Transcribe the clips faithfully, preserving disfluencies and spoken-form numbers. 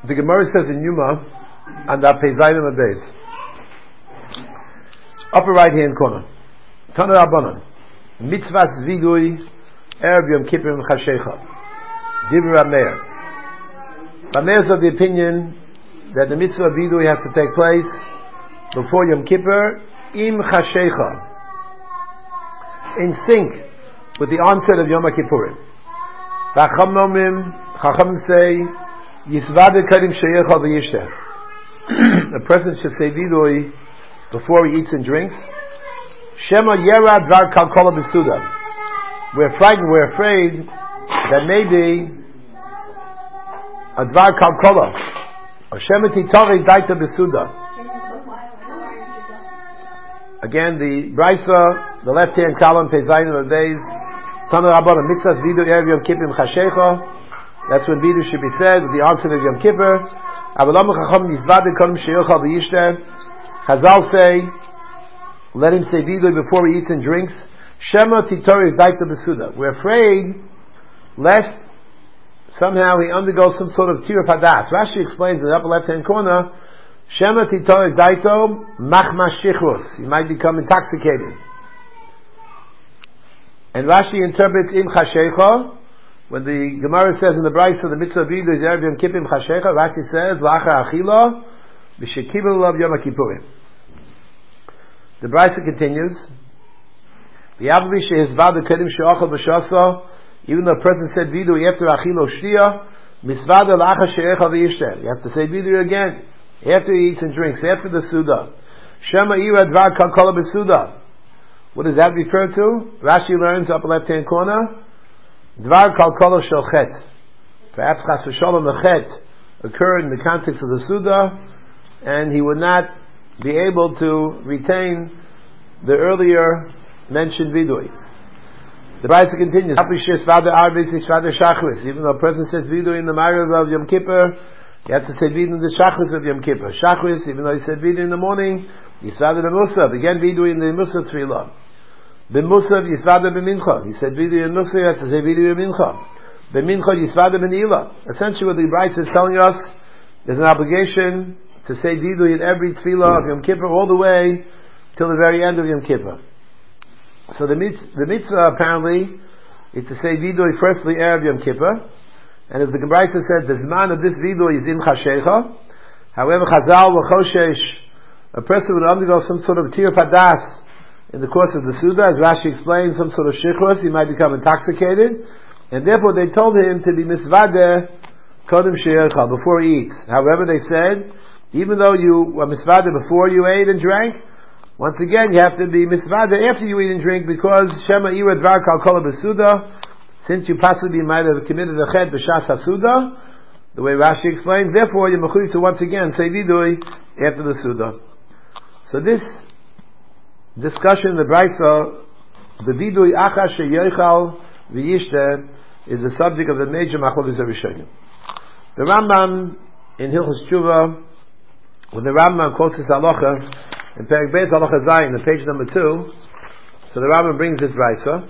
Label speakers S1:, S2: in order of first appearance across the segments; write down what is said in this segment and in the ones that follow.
S1: The Gemara says in Yuma, and that Pezayim Adays. Upper right hand corner. Tana Rabbanan. Mitzvah Vidui, Erev Yom Kippur Chashecha. Dibur Rameir. Rameir is of the opinion that the mitzvah Vidui has to take place before Yom Kippur, Im Chashecha. In sync with the onset of Yom Kippurim. Chachamim, Chachamim say, Yisvade Karim Sheyecha V'Yishteh. A person should say Vidui before he eats and drinks. Shema Yera Dvar Kalkola B'Suda. We're frightened, we're afraid that maybe a Dvar Kalkola or Shema Titari Daita B'Suda. Again, the Brisa, the left hand column, Pezayin of the days, Tana Rabbanan, Mitzvah Vidu Erev Yom Kippur Chashecha. That's when Vidu should be said, with the onset of Yom Kippur. Avalam Chacham Yizvade Karim Sheyochal V'Yishteh. Chazal say, let him say Vidu before he eats and drinks. Shema Titori Daita B'Suda. We're afraid lest somehow he undergoes some sort of tir padas. Rashi explains in the upper left hand corner, Shema Titori Daito Machma Shichus. He might become intoxicated. And Rashi interprets Im Chashecha. When the Gemara says in the Brisa, the mitzvah Vidu is Erev Yom Kippur Chashecha, Rashi says, L'achar Achila, B'shekibel Lav Yom Kippurim. The Brisa continues, V'yavli she'ezvad Kedim she'achal b'shasa, even though a person said Vidu after Achilo Shtia, Misvad L'achar she'echal v'yishteh. You have to say Vidu again, after he eats and drinks, after the Suda. Shema Ira Dvar Kalkola B'Suda. What does that refer to? Rashi learns, upper left hand corner, Dvar Kalkola Shel Chet. Perhaps Chas v'Shalom the Chet occurred in the context of the Suda, and he would not be able to retain the earlier mentioned Vidui. The Brisa continues, even though a person says Vidui in the Ma'ariv of Yom Kippur, he has to say Vidui in the Shachris of Yom Kippur. Shachris, even though he said Vidui in the morning, Yisvada b'Musaf, again Vidui in the Musaf Tefillah. B'Musaf Yisvada b'Mincha. He said Vidui in Musaf, he has to say Vidui in Mincha. B'Mincha Yisvada b'Neila. Essentially what the Brisa is telling us, there's an obligation to say Vidui in every Tefillah of Yom Kippur all the way till the very end of Yom Kippur. So the mitzvah, the mitzvah apparently is to say Vidui firstly Erev Yom Kippur, and as the Brisa said, the Zman of this Vidui is in Chashecha. However, Chazal v'Choshesh, a person would undergo some sort of tir padas in the course of the Suda, as Rashi explains, some sort of shichus, he might become intoxicated, and therefore they told him to be misvadeh kodem she'erchal, before he eats. However, they said, even though you were misvadeh before you ate and drank, once again you have to be misvadeh after you eat and drink, because Shema Ira Dvar Kalkola B'Suda, since you possibly might have committed a chet b'shas hasuda, the way Rashi explains, therefore you're mechuyev to once again say vidui after the Suda. So this discussion in the Brisa, the vidui achar she'yochal v'yishteh, is the subject of the major machlokes Rishonim. The Rambam in Hilchos Tshuva, when the Rambam quotes this halacha in Perek Beis halacha Zayin, the page number two, so the Rambam brings this Brisa.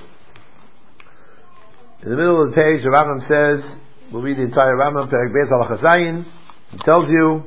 S1: In the middle of the page, the Rambam says, we'll read the entire Rambam, Perek Beis halacha Zayin. He tells you,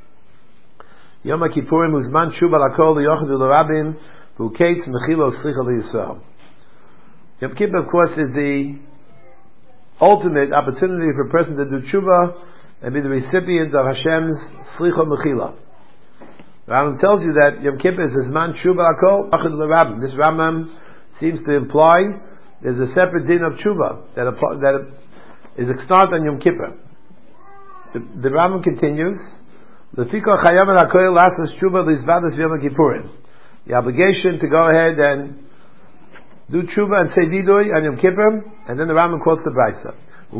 S1: Yom Kippurim uzman tshuva lakol liyochadu l'rabim v'ukeitz mechilo slicha liyisrael. Yom Kippur, of course, is the ultimate opportunity for a person to do tshuva and be the recipient of Hashem's slicha mechila. Rambam tells you that Yom Kippur is uzman tshuva lakol liyochadu l'rabim. This Rambam seems to imply there's a separate din of tshuva that that is extant on Yom Kippur. The, the Rambam continues, the obligation to go ahead and do tshuva and say vidui on Yom Kippur, and then the Rambam quotes the Brisa.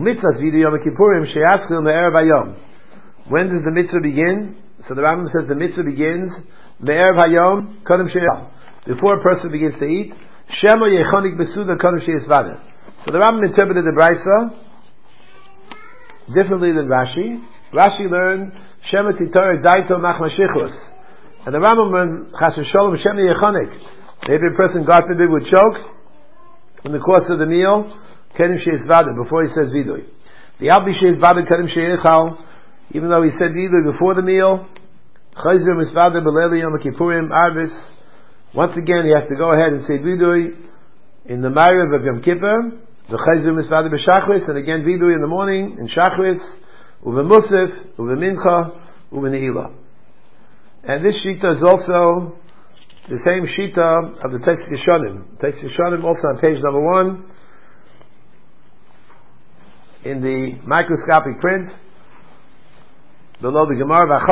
S1: When does the mitzvah begin? So the Rambam says the mitzvah begins before a person begins to eat. Shema yechonik besuda kodem sheyisvada. So the Rambam interpreted the Brisa differently than Rashi. Rashi learned Shema titor daito machma shichus, and the Rambam learned Chas v'Shalom Shema yechonik. Maybe a person, God forbid, would choke in the course of the meal, kodem sheyisvada, before he says vidui. The albi sheyisvada kodem sheyechal. even though he said vidui before the meal. Chayzer misvada b'leil Yom Kippurim Arvis. Once again, he has to go ahead and say vidui in the Ma'ariv of Yom Kippur. The Chayzer misvada b'Shachris, and again vidui in the morning in Shachris, uve Musaf, uve Mincha, uve Ne'ilah. And this shita is also the same shita of the Tesis Yeshanim. Tesis Yeshanim also on page number one in the microscopic print below the Gemara.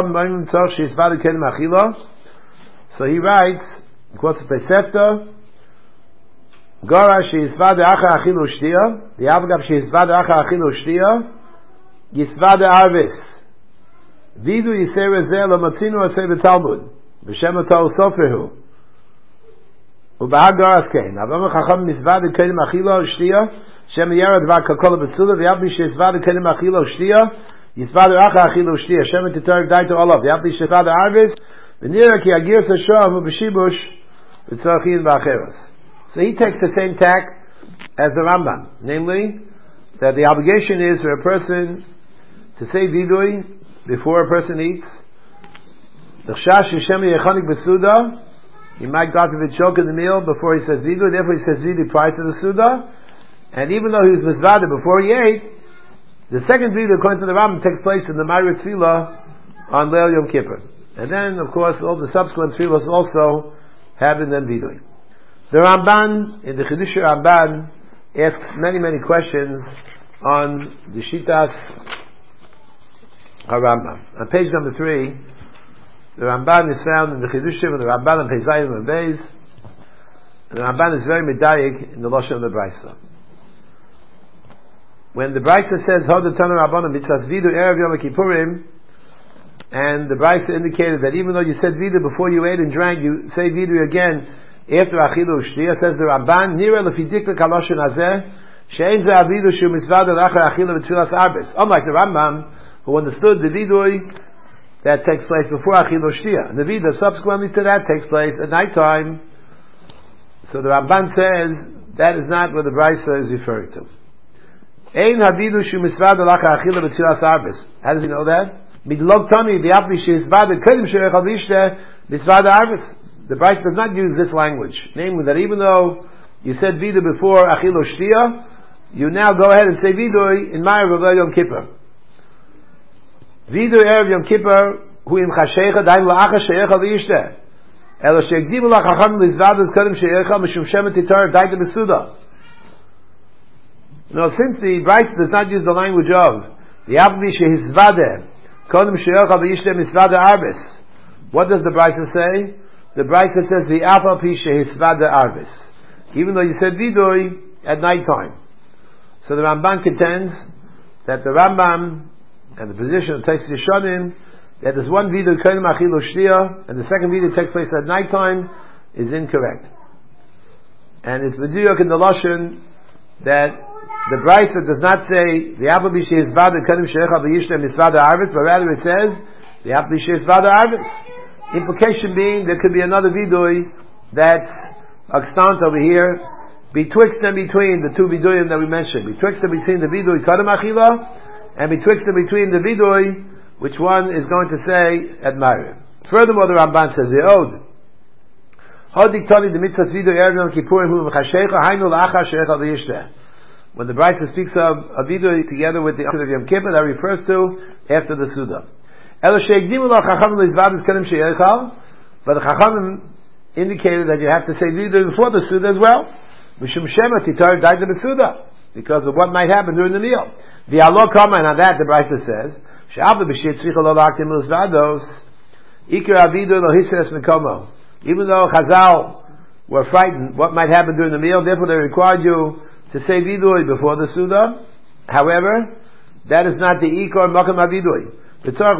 S1: So he writes, he quotes the Pesefta, Gora she'izvada acha achilu shtia, the Avgav she'izvada acha achilu shtia, yisvada arvis. Vidu yisera zeh lo matzinu aseh b'talmud, b'shem atol soferhu. Ubahag goras kein. Avam chacham mizvada kelim achilo shtia, shem yerad var kakola b'suda, v'yabbi she'izvada kelim achilo shtia, yisvada acha achilo shtia, shem etitar daito olav, v'yabbi she'izvada arvis, v'nira ki agir sashah v'b'shibush, v'tzorchin v'acheres. So he takes the same tack as the Rambam, namely, that the obligation is for a person to say vidui before a person eats. He might go to the choke in the meal before he says vidui, therefore he says vidui prior to the suda. And even though he was mizvada before he ate, the second vidui, according to the Rambam, takes place in the Ma'ariv Tefillah on Leil Yom Kippur. And then, of course, all the subsequent tefillahs also have in them vidui. The Ramban, in the Chidush Ramban, asks many, many questions on the Shitas HaRambam. On page number three, the Ramban is found in the Chidushim and the Ramban on page Zayim and Beis. The Ramban is very medayik in the Lashon of the Brisa. When the Brisa says, Hoda Tana Rabbanim Mitzvah Vidu Erev Yom Kippurim, and the Brisa indicated that even though you said Vidu before you ate and drank, you say Vidu again after Achilu Shtiya, says the Ramban, Nira Lefidik Lekaloshon Hazeh, Shein Ze Avidu Shu Mitzvah L'Achar Achilu V'Tfilas Arbis. Unlike the Rambam, who understood the vidui that takes place before Achilu Shtiya. And the vidui subsequently to that takes place at night time. So the Ramban says that is not what the Brisa is referring to. Ein Havidu Shu Mitzvah L'Achar Achilu V'Tfilas Arbis. How does he know that? Midlog Tani V'Api She'izvah Kedim She'echal V'Ishteh Mitzvah Arbis. The Brisa does not use this language, namely that even though you said vidu before achilu shtiya, you now go ahead and say vidu in Ma'ariv of Yom Kippur. Vidu erev Yom Kippur hu im chashecha daim la'acha she'echa v'yishteh elo she'egdimu la'chacham l'izvadu kodem she'echa mishum shemet titar daita b'suda. Now, since the Brisa does not use the language of the avmi she'hizvadeh kodem she'echa v'yishteh misvadeh arbis, what does the Brisa say? The Brisa says the alpha pisha hisvada arvis, even though you said vidui at night time. So the Ramban contends that the Rambam and the position of Tesis Yeshanim, that there's one vidui kodim achilu shtiya and the second vidui takes place at night time, is incorrect. And it's meduyok in the lashon that the Brisa does not say the alpha pisha hisvada kodim she'echa v'yishne misvada arvis, but rather it says the alpha pisha hisvada arvis. Implication being there could be another vidui that's extant over here betwixt and between the two viduyim that we mentioned, betwixt and between the vidui kadam achila and betwixt and between the vidui which one is going to say at Ma'ariv. Furthermore, the Ramban says the Od Hodik Tani the mitzvah vidui erev Yom Kippurim hu v'chashecha hainu la'achar she'echa v'yishteh. When the Brisa speaks of a vidui together with the Amud of Yom Kippur, that refers to after the Suda. But the Chachamim indicated that you have to say vidui before the Suda as well, because of what might happen during the meal. The Allah comment on that, the Brisa says, even though Chazal were frightened what might happen during the meal, therefore they required you to say vidui before the Suda. However, that is not the Ikar Makam HaVidui. The Ikra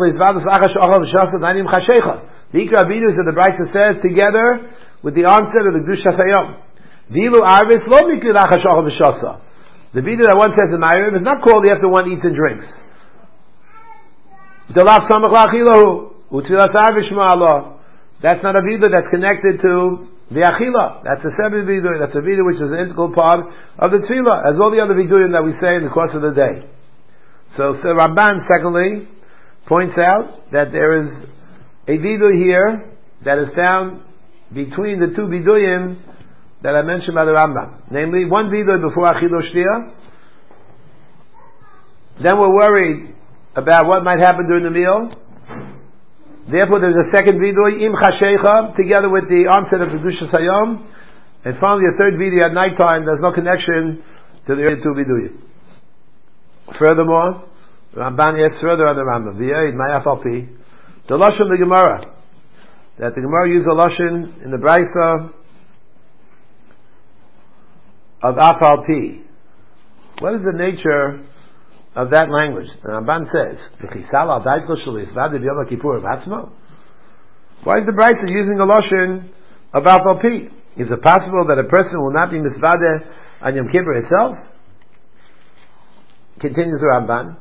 S1: vidui that the Brisa says together with the onset of the Kedusha Hayom. Vilu Arvis lo mikri lachash ochel v'shasa. The vidui that one says in Ma'ariv is not called after one eats and drinks. That's not a vidui that's connected to the achila. That's a seven vidui. That's a vidui which is an integral part of the tefillah, as all the other vidui that we say in the course of the day. So, so Ramban, secondly, points out that there is a vidui here that is found between the two viduyim that I mentioned by the Rambam. Namely, one vidui before Achilas Shtia. Then we're worried about what might happen during the meal. Therefore, there's a second vidui, im chashecha, together with the onset of the Kedushas Hayom. And finally, a third vidui at night time. There's no connection to the other two vidui. Furthermore, Ramban asks further on the Rambam, v'yeid ma'afalpi, the lashon of the Gemara, that the Gemara used a lashon in the Brisa of afalpi. What is the nature of that language? The Ramban says, why is the Brisa using a lashon of afalpi? Is it possible that a person will not be misvadeh on Yom Kippur itself? Continues the Ramban.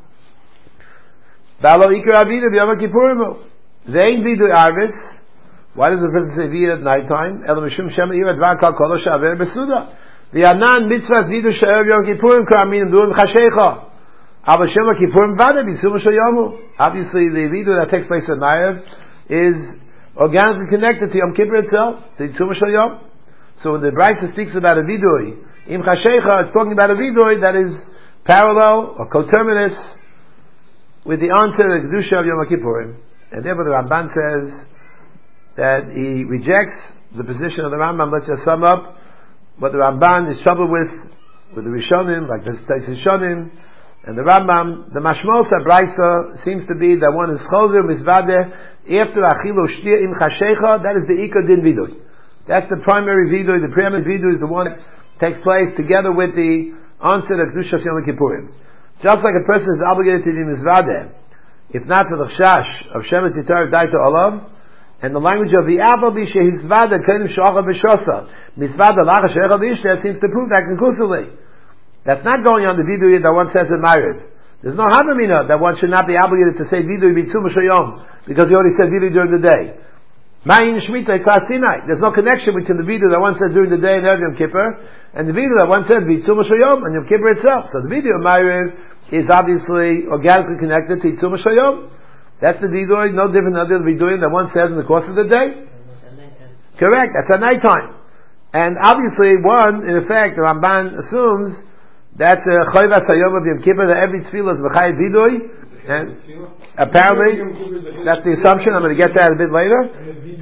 S1: Balo ikar avida b'Yom Kippurim. Ve'ein vidu arvis. Why does the person say vida at night time? Elo mishum shema ira dvar kol kol shaver besuda. V'yanan mitzvah vidu she'erev Yom Kippurim k'aminim duim chashecha. Ava shema Kippurim vada b'tzum shayamu. Obviously, the vidu that takes place at Ma'ariv is organically connected to Yom Kippur itself, to tzum shayam. So when the Brisa speaks about a vidui, im chashecha, it's talking about a vidui that is parallel or coterminous with the onset of the Kedusha of Yom Kippurim. And therefore the Ramban says that he rejects the position of the Rambam. Let's just sum up what the Ramban is troubled with, with the Rishonim, like the Rishonim, and the Rambam. The Mashmos Brisa seems to be that one is Chozer Misvadeh after Achilo Shtir im Chashecha, that is the Ika Din Vidui. That's the primary vidui. The preeminent vidui is the one that takes place together with the onset of Kedushas Yom Kippurim. Just like a person is obligated to be Mizvadeh, if not for the Chash of Shemet Yitar Daita Olav, and the language of the Abba Bishe Hizvadeh Kenim Shocha B'Shosa Mizvadeh Lacha Shecha B'Ishta seems to prove that conclusively. That's not going on the vidui that one says in Ma'ariv. There's no Havamina that one should not be obligated to say vidui B'Tzum Shayom because he already said vidui during the day. Ma'in Shemitah Klas Sinai. There's no connection between the vidui that one says during the day and Erev Yom Kippur and the vidui that one says B'Tzum Shayom and Yom Kippur itself. So the vidui of Ma'ariv is obviously organically connected to Tzum Shayom. That's the vidui, no different than the vidui that one says in the course of the day. Correct. That's at night time. And obviously, one, in effect, the Ramban assumes that's a Chayvas Hayom of Yom Kippur, that every tefillah is B'chai vidui. And apparently, that's the assumption. I'm going to get to that a bit later.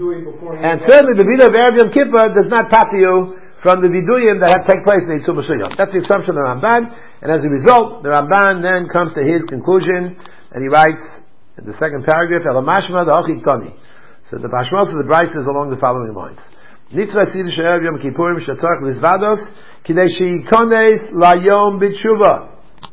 S1: And certainly, the vidui of Erev Yom Kippur does not pater you from the viduyim that have take place in the Tzum Shayom. That's the assumption of the Ramban. And as a result, the Ramban then comes to his conclusion, and he writes in the second paragraph, Elamashma the Ochik Toni. So the Bashmos of the Brisa is along the following lines. Nitzvah Tzidus Erev Yom Kippurim Shetzarech Lizvados Kidei Sheikones Layom B'Tshuva.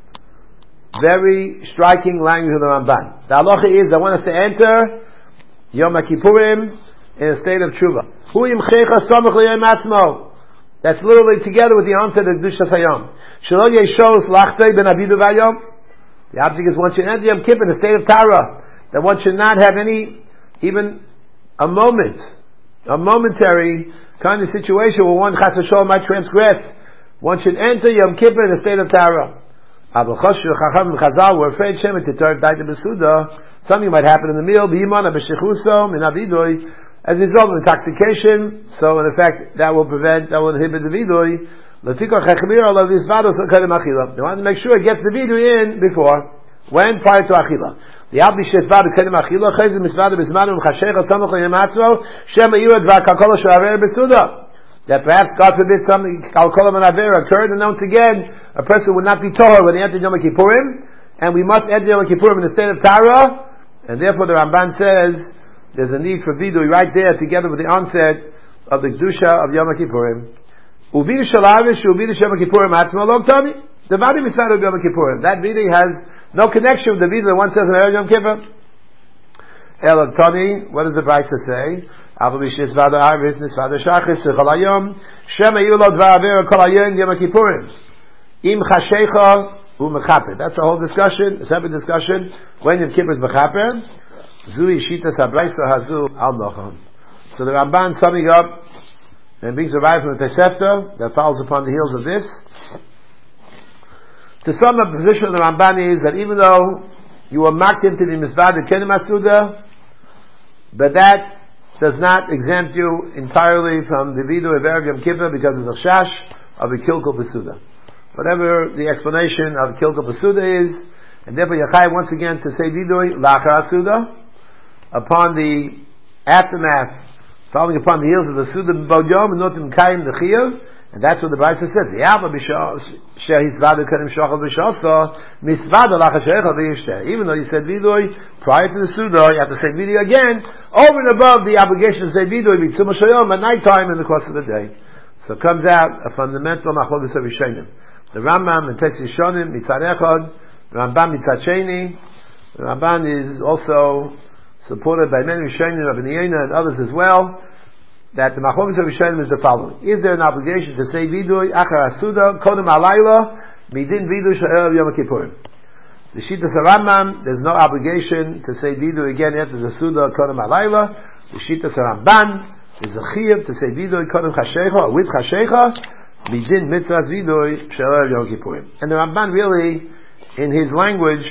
S1: Very striking language of the Ramban. The halacha is that one has to enter Yom Kippurim in a state of tshuva. Hu yimchecha samach liyom atzmo. That's literally together with the onset of Kedushas Hayom. Shelo yeshos lachtei ben avidu vayom. The object is one should enter Yom Kippur in a state of tara. That one should not have any, even a moment, a momentary kind of situation where one chas v'sholom might transgress. One should enter Yom Kippur in a state of tara. Something might happen in the meal, as a result of intoxication. So, in effect, that will prevent, that will inhibit the vidui. They want to make sure it gets the vidui in before, when prior to achila. The Abdi Shesvad Kedim Achila Chayz Misvad Bismanu Chashecha Samach Yamatzo Shema Yud Vakakol Shaver Besuda. That perhaps, God forbid, something Kalkolam and Aver occurred, and once again, a person would not be told when he entered Yom Kippurim, and we must enter Yom Kippurim in the state of Tara, and therefore the Ramban says there's a need for vidui right there, together with the onset of the Kedusha of Yom Kippurim. Uvidu Shalavish Uvidu Yom Kippurim Atzma Log Tani. The Vadi Misad of Yom Kippurim. That vidui has no connection with the vidui that one says in Erev Yom Kippur. Elog Tani. What does the Brisa say? Shema Yulod Va'aver Kol Hayom Yom Kippurim Im Chashecha U'Mechaper. That's a whole discussion, a separate discussion. When Yom Kippur is Mechaper, Zui Shitas HaBrisa Hazu Al Nochon. So the Ramban summing up and brings a right from the Tosefta that follows upon the heels of this. To sum up the position of the Ramban is that even though you are marked into the Mizvada Kenim Asuda, but that does not exempt you entirely from the Vidu of Erev Yom Kippur because of the Chash of a Kilkul B'Suda. Whatever the explanation of Kilkul B'Suda is, and therefore Yachai once again to say Vidui Lachar Asuda, upon the aftermath, following upon the heels of the Suda B'Bodiyom, Notim Kayim the Chiyav, and that's what the Brisa says. The Yabba She'is Vadu Kenim Shochel B'Shasa Misvada Lachar She'echel V'Yishteh. Even though you said Vidui prior to the Suda, you have to say Vidui again, over and above the obligation to say Vidui B'Tzum Shayom at night time in the course of the day. So comes out a fundamental Machlokes of Rishonim. The Rambam in Text Yishonim Mitzad Echad, the Rambam Mitzad Sheni. The Rambam is also supported by many Rishonim, Rabbi Yehuda and others as well, that the Machlokes of Rishonim is the following: is there an obligation to say Vidui Achar Asuda Kodem Alayla Midin Vidui She'erev Yom Kippurim? The Shittas Rambam, there's no obligation to say Vidui again after the Suda Kodem Alayla. The Shittas Ramban is a chiyuv to say Vidui Kodem Chashecha or with Chashecha Midin Mitzvah Vidui She'erev Yom Kippurim. And the Ramban really, in his language,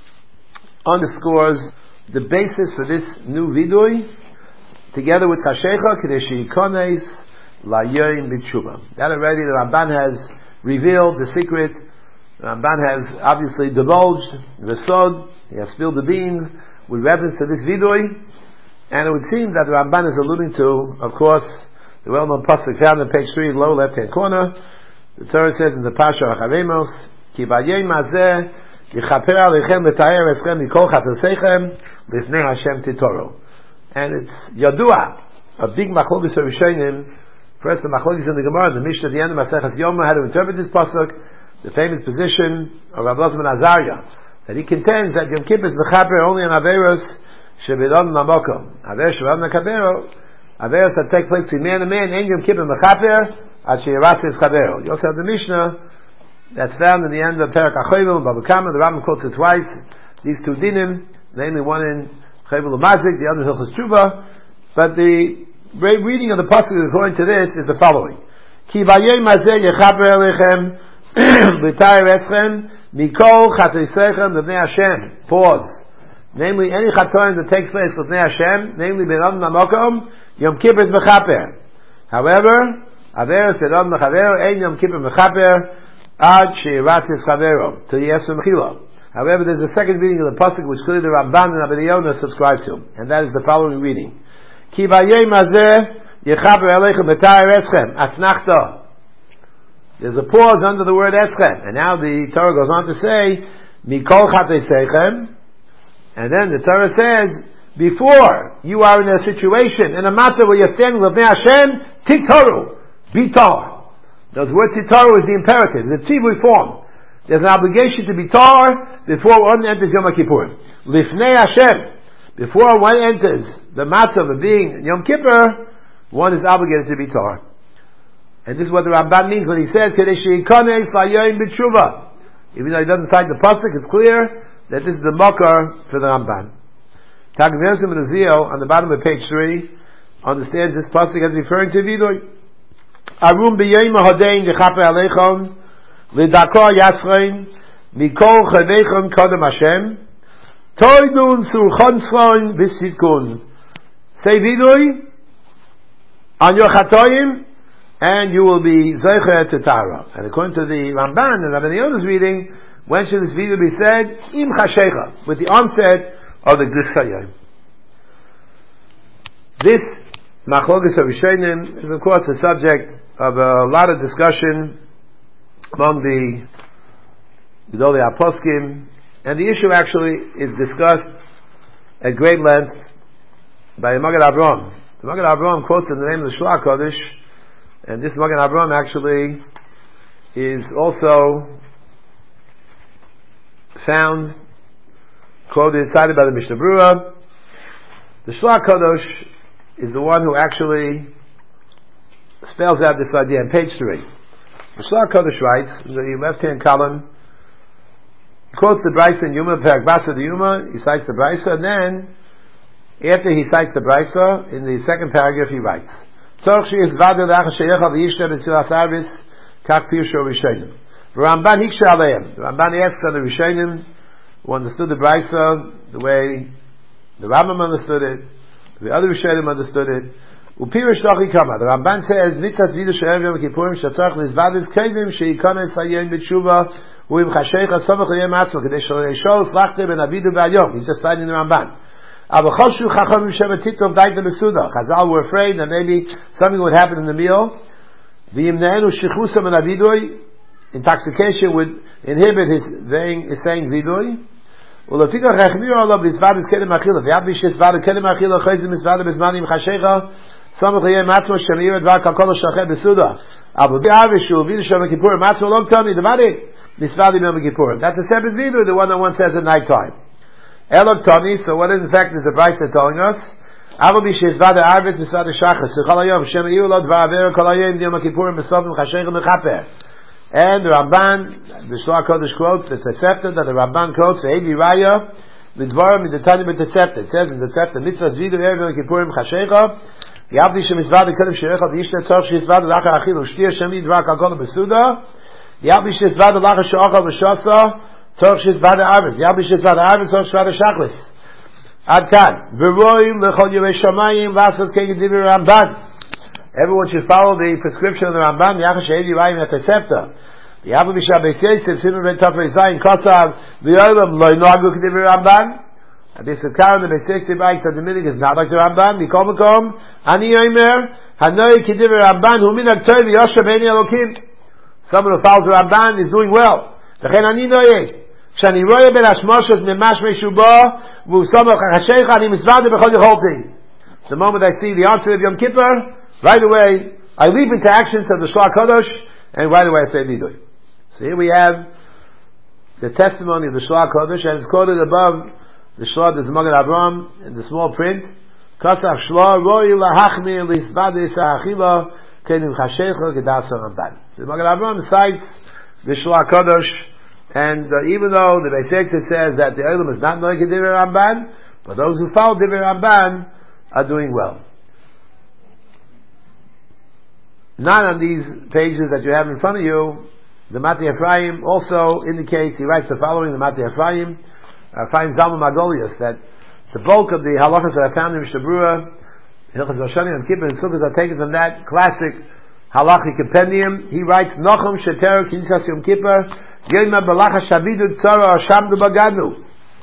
S1: underscores the basis for this new Vidui, together with Chashecha, Kadeshi Kones, Layoim B'Tshuva. That already the Ramban has revealed the secret. The Ramban has obviously divulged the sod. He has spilled the beans with reference to this Vidui. And it would seem that the Ramban is alluding to, of course, the well-known pasuk found on page three, lower left-hand corner. The Torah says in the Pasha Achavemos, Ki B'Yom Hazeh Yichaper Alechem V'Taher Eschem Mikol Chatosechem L'Fnei Hashem Titoro. And it's Yadua, a big Machlokes of Rishonim. First, the Machlokes in the Gemara, the Mishnah at the end of Masechet Yoma, how to interpret this pasuk, the famous position of Rav Elazar ben Azariah, that he contends that Yom Kippur is mechaper only on Averos Shebidon Namokom. Averos Shebidon Nakabero, Averos that take place between man and man, and Yom Kippur mechaper at Sheyiratzis Chavero. You also have the Mishnah that's found in the end of Perak HaChovel, Baba Kama, the Rambam quotes it twice, these two dinim, namely one in Chovel U'Mazik, the other in Hilchos Tshuva, but the reading of the pasuk according to this is the following: Ki B'Yom Hazeh Yechaper Alechem V'Taher Eschem Mikol Chatosechem L'Bnei Hashem. Pause. Namely, any chatoim that takes place with Bnei Hashem, namely B'Nam Namokom, Yom Kippur is mechaper. However, Averos B'Nam Mechaver, Ein Yom Kippur mechaper Ad Sheyiratzis Chavero to Yesu Mechila. However, there's a second reading of the pasuk which clearly the Ramban and Rabbi Yehuda subscribe to, and that is the following reading: Ki B'Yom Hazeh Yechaper Alechem V'Taher Eschem Asnachta. There's a pause under the word Eschem, and now the Torah goes on to say Mikol Chatosechem, and then the Torah says, before you are in a situation, in a matter where you're standing with Hashem, Titoru, be tar. The word Titoru is the imperative, the tzivui form. There's an obligation to be tar before one enters Yom Kippur. Lifnei Hashem, before one enters the matzah of being Yom Kippur, one is obligated to be tar. And this is what the Ramban means when he says, Kadeshi Yikones Layoim B'Tshuva. Even though he doesn't cite the pasuk, it's clear that this is the makar for the Ramban. Tagversim and Azio on the bottom of page three understands this pasuk as referring to Vidui. Arum b'yom hadein yechaper aleichom l'dako yasrein mikol chaveichom kodem Hashem toidun surchonschon v'sitkun. Say Vidui on your chatoim, and you will be zeicher to Tara. And according to the Ramban and Rabbi Yehuda's reading, when should this Vidui be said? Im chashecha, with the onset of the Gris Chayim. This Machlokes of Rishonim is of course a subject of a lot of discussion among the Gedolei HaPoskim, and the issue actually is discussed at great length by Magen Avraham. The Magen Avraham quotes in the name of the Shloach Kodesh, and this Magen Avraham actually is also found quoted, cited by the Mishnah Berurah. The Shloach Kodesh is the one who actually spells out this idea on page three. The Shloach Kodesh writes in the left-hand column, he quotes the Brisa in Yuma, Perak Basa de Yuma, he cites the Brisa, and then after he cites the Brisa, in the second paragraph he writes, Tzorch she'is vada l'achar sheyecha v'yishta b'tzilas arvis kach pirsho Rishonim. The Ramban hiksha aleim. The Ramban asks on the Rishonim, who understood the Brisa the way the Rambam understood it, the other Rishonim understood it. Upirish Dachi Kama. The Ramban says, Mitzat Vidu She'ev Yom Kippurim Shetzarach Nizvadis Kedim She'ikana Yisayim B'Tshuva U'im Chashecha Sovach Yem Atzma Kedei Shol Slachtem Ben Avidu B'Ayom. He's just citing the Ramban. Aber Choshu Chacham Shevet Titov Daita Besuda. Chazal were afraid that maybe something would happen in the meal. V'yimneenu Shichusam Ben Avidui. Intoxication would inhibit his saying, his saying Vidui. ולפיכך החמירו עליו בזווד קדם אכילה ויאבי שזווד קדם אכילה חייז מזווד בזמן עם חשיכה סמך יהיה מעצמו שמיר את דבר כלכלו שחד בסודה אבל ביאבי שהוא וידו שם הכיפור מעצמו לא קטני דמדי מזווד עם יום הכיפור. That's a separate video, the one that one says at night time. אלו קטני, so what in fact is the Brisa telling us? אבל בי שזווד הערבית מזווד השחס וכל היום שם יהיו לו דבר עבר כל היום דיום הכיפור בסוף עם חשיכה מחפר. And the Ramban, the Shloah Kodesh quotes, the Tosefta that the Ramban quotes, Evi Raya, the Dvarim in the Tanya with the Tosefta. It says in the Tosefta, Mitzvah Zvidu Erev Yom Kippurim Chashecha, Yavdi Shemizvad Kedem Sherecha V'Yishna Tzorch Shizvad Lachar Achil Ushtir Shemi Dvar Kalkol Besuda, Yavdi Shizvad Lachar Sheochal V'Shasa Tzorch Shizvad Arvis, Yavdi Shizvad Arvis Tzorch Shizvad Shachlis. Ad Kan V'Roim Lechol Yirei Shamayim V'Asot Keged Divrei Ramban. Everyone should follow the prescription of the Ramban. Yachash Eidi Rayim at the Septa. The Abu Bishab Beisayis Simon Ben Tafrei Zayin Kosav V'Yolam Lo Noagu K'Divrei Ramban. And this is Karen the Beisayis Bayik that the meaning is not like the Ramban. Mikom Mikom Ani Yomer Hanoi K'Divrei Ramban Hu Minag Tov Yosha Beini Elokim. Someone who follows the Ramban is doing well. V'chein Ani Noyeh Shani Roya Ben Hashmoshes Memash Meshubah V'Usamach HaSheich Ani Mizvade B'Chol Yecholti. The moment I see the answer of Yom Kippur, right away, I leap into action to the Shloah Kodesh, and right away I say Vidui. So here we have the testimony of the Shloah Kodesh, and it's quoted above the Shloah, there's Magen Avraham, in the small print, Kosach Shloah, Roi Lahachmi Lisvadis Ha'achila, Kedim Chashecha, Gedasa Ramban. The Magen Avraham cites the Shloah Kodesh, and uh, even though the Beis Yosef says that the Olam is not like a Divrei Ramban, but those who follow Divrei Ramban are doing well. Not on these pages that you have in front of you. The Mati Ephraim also indicates, he writes the following, the Mati Ephraim, Ephraim Zalman Magolius, that the bulk of the halachas that I found in Mishabura, Hilchas Rosh Hashanah and Kippur and Sukkot are taken from that classic halachic compendium. He writes, Nochum Sheter Kinisas Yom Kippur, Yoma Balacha Shavidu Tzara Shamdu Bagadu.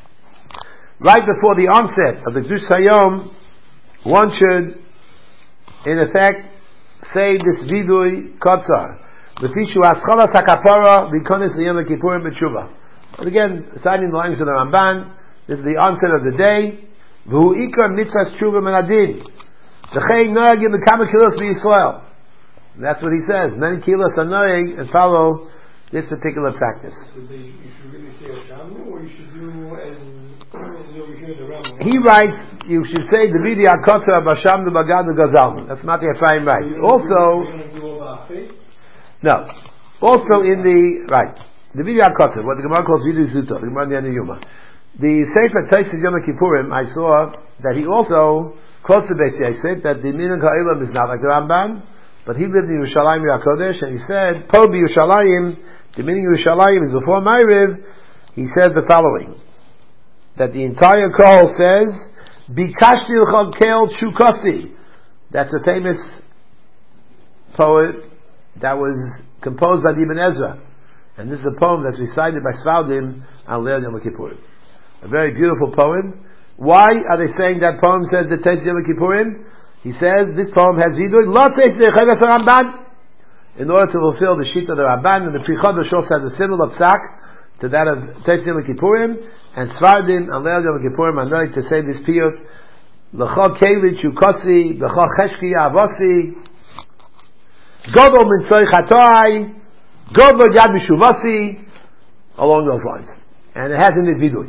S1: Right before the onset of the Kdush Hayom, one should, in effect, say this vidui kotzar. L'fishu aschala sakapara v'konis l'yom kippurim b'tshuva. But again, citing the language of the Ramban, this is the onset of the day. V'hu ikar mitzvahs tshuva menadin. V'chein noyagim b'kama kilos b'Yisrael. That's what he says. Many kilos are noyag and follow this particular practice.
S2: So they, you should really say a shamu, or you should do as over here in the Ramban?
S1: He writes, you should say the vidi akotzar b'shamdu bagadu gazalman. That's Mati Ephraim right. Also, no. Also in the, right, the vidi akotzar, what the Gemara calls vidi zuto, the Gemara in the end of Yuma. The Sefer Tosfos Yom Kippurim, I saw that he also quotes the Beis Yosef that the Minhag HaOlam is not like the Ramban, but he lived in Yerushalayim HaKodesh, and he said, Po b'Yerushalayim, the meaning of Yerushalayim is before Ma'ariv. He said the following, that the entire Kol says, Bikashti l'chol kel chukasi. That's a famous poet that was composed by Ibn Ezra. And this is a poem that's recited by Sfaldim on Leil Yom Kippurim. A very beautiful poem. Why are they saying that poem says the Tes Yom Kippurim? He says this poem has Vidui, Lo Tes Yecheves Ramban. In order to fulfill the Shita of the Ramban, and the Pri Chodesh also has a similar psak to that of Tes Yom Kippurim, and Sfardim on Leil Yom Kippurim are known to say this piyut, L'chol Keli Chukasi, L'chol Cheshki Avasi, Godol Mintzoi Chatoai, Godol Yad Mishuvasi, along those lines. And it has in it Vidui.